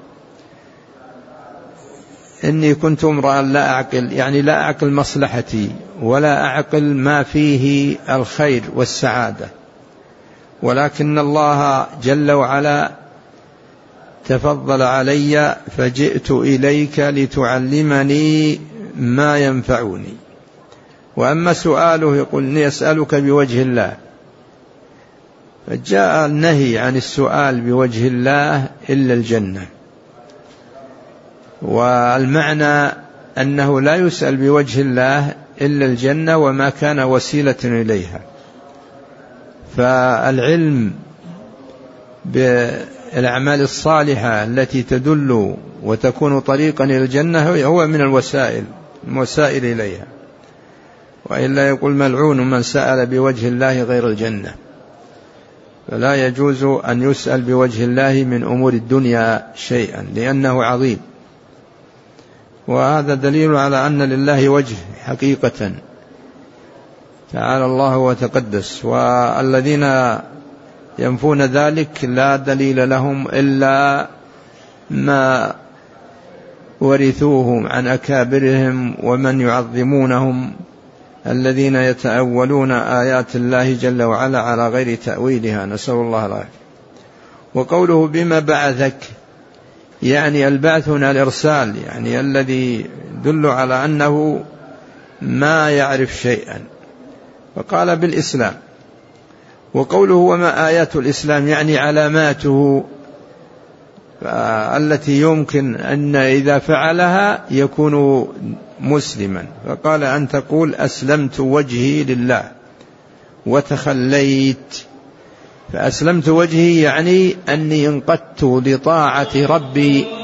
إني كنت امرأ لا أعقل، يعني لا أعقل مصلحتي ولا أعقل ما فيه الخير والسعادة، ولكن الله جل وعلا تفضل علي فجئت إليك لتعلمني ما ينفعني. وأما سؤاله يقول يسألك بوجه الله، فجاء النهي عن السؤال بوجه الله إلا الجنة، والمعنى أنه لا يسأل بوجه الله إلا الجنة وما كان وسيلة إليها. فالعلم بالأعمال الصالحة التي تدل وتكون طريقا إلى الجنة هو من الموسائل إليها، وإلا يقول ملعون من سأل بوجه الله غير الجنة. فلا يجوز أن يسأل بوجه الله من أمور الدنيا شيئا لأنه عظيم، وهذا دليل على أن لله وجه حقيقة تعالى الله وتقدس. والذين ينفون ذلك لا دليل لهم إلا ما ورثوه عن أكابرهم ومن يعظمونهم الذين يتأولون آيات الله جل وعلا على غير تأويلها، نسأل الله العافية. وقوله بما بعثك، يعني البعث هنا الإرسال، يعني الذي يدل على أنه ما يعرف شيئا، فقال بالإسلام. وقوله وما آيات الإسلام، يعني علاماته التي يمكن أن إذا فعلها يكون مسلما. فقال أن تقول أسلمت وجهي لله وتخليت، فأسلمت وجهي يعني أني انقدت لطاعة ربي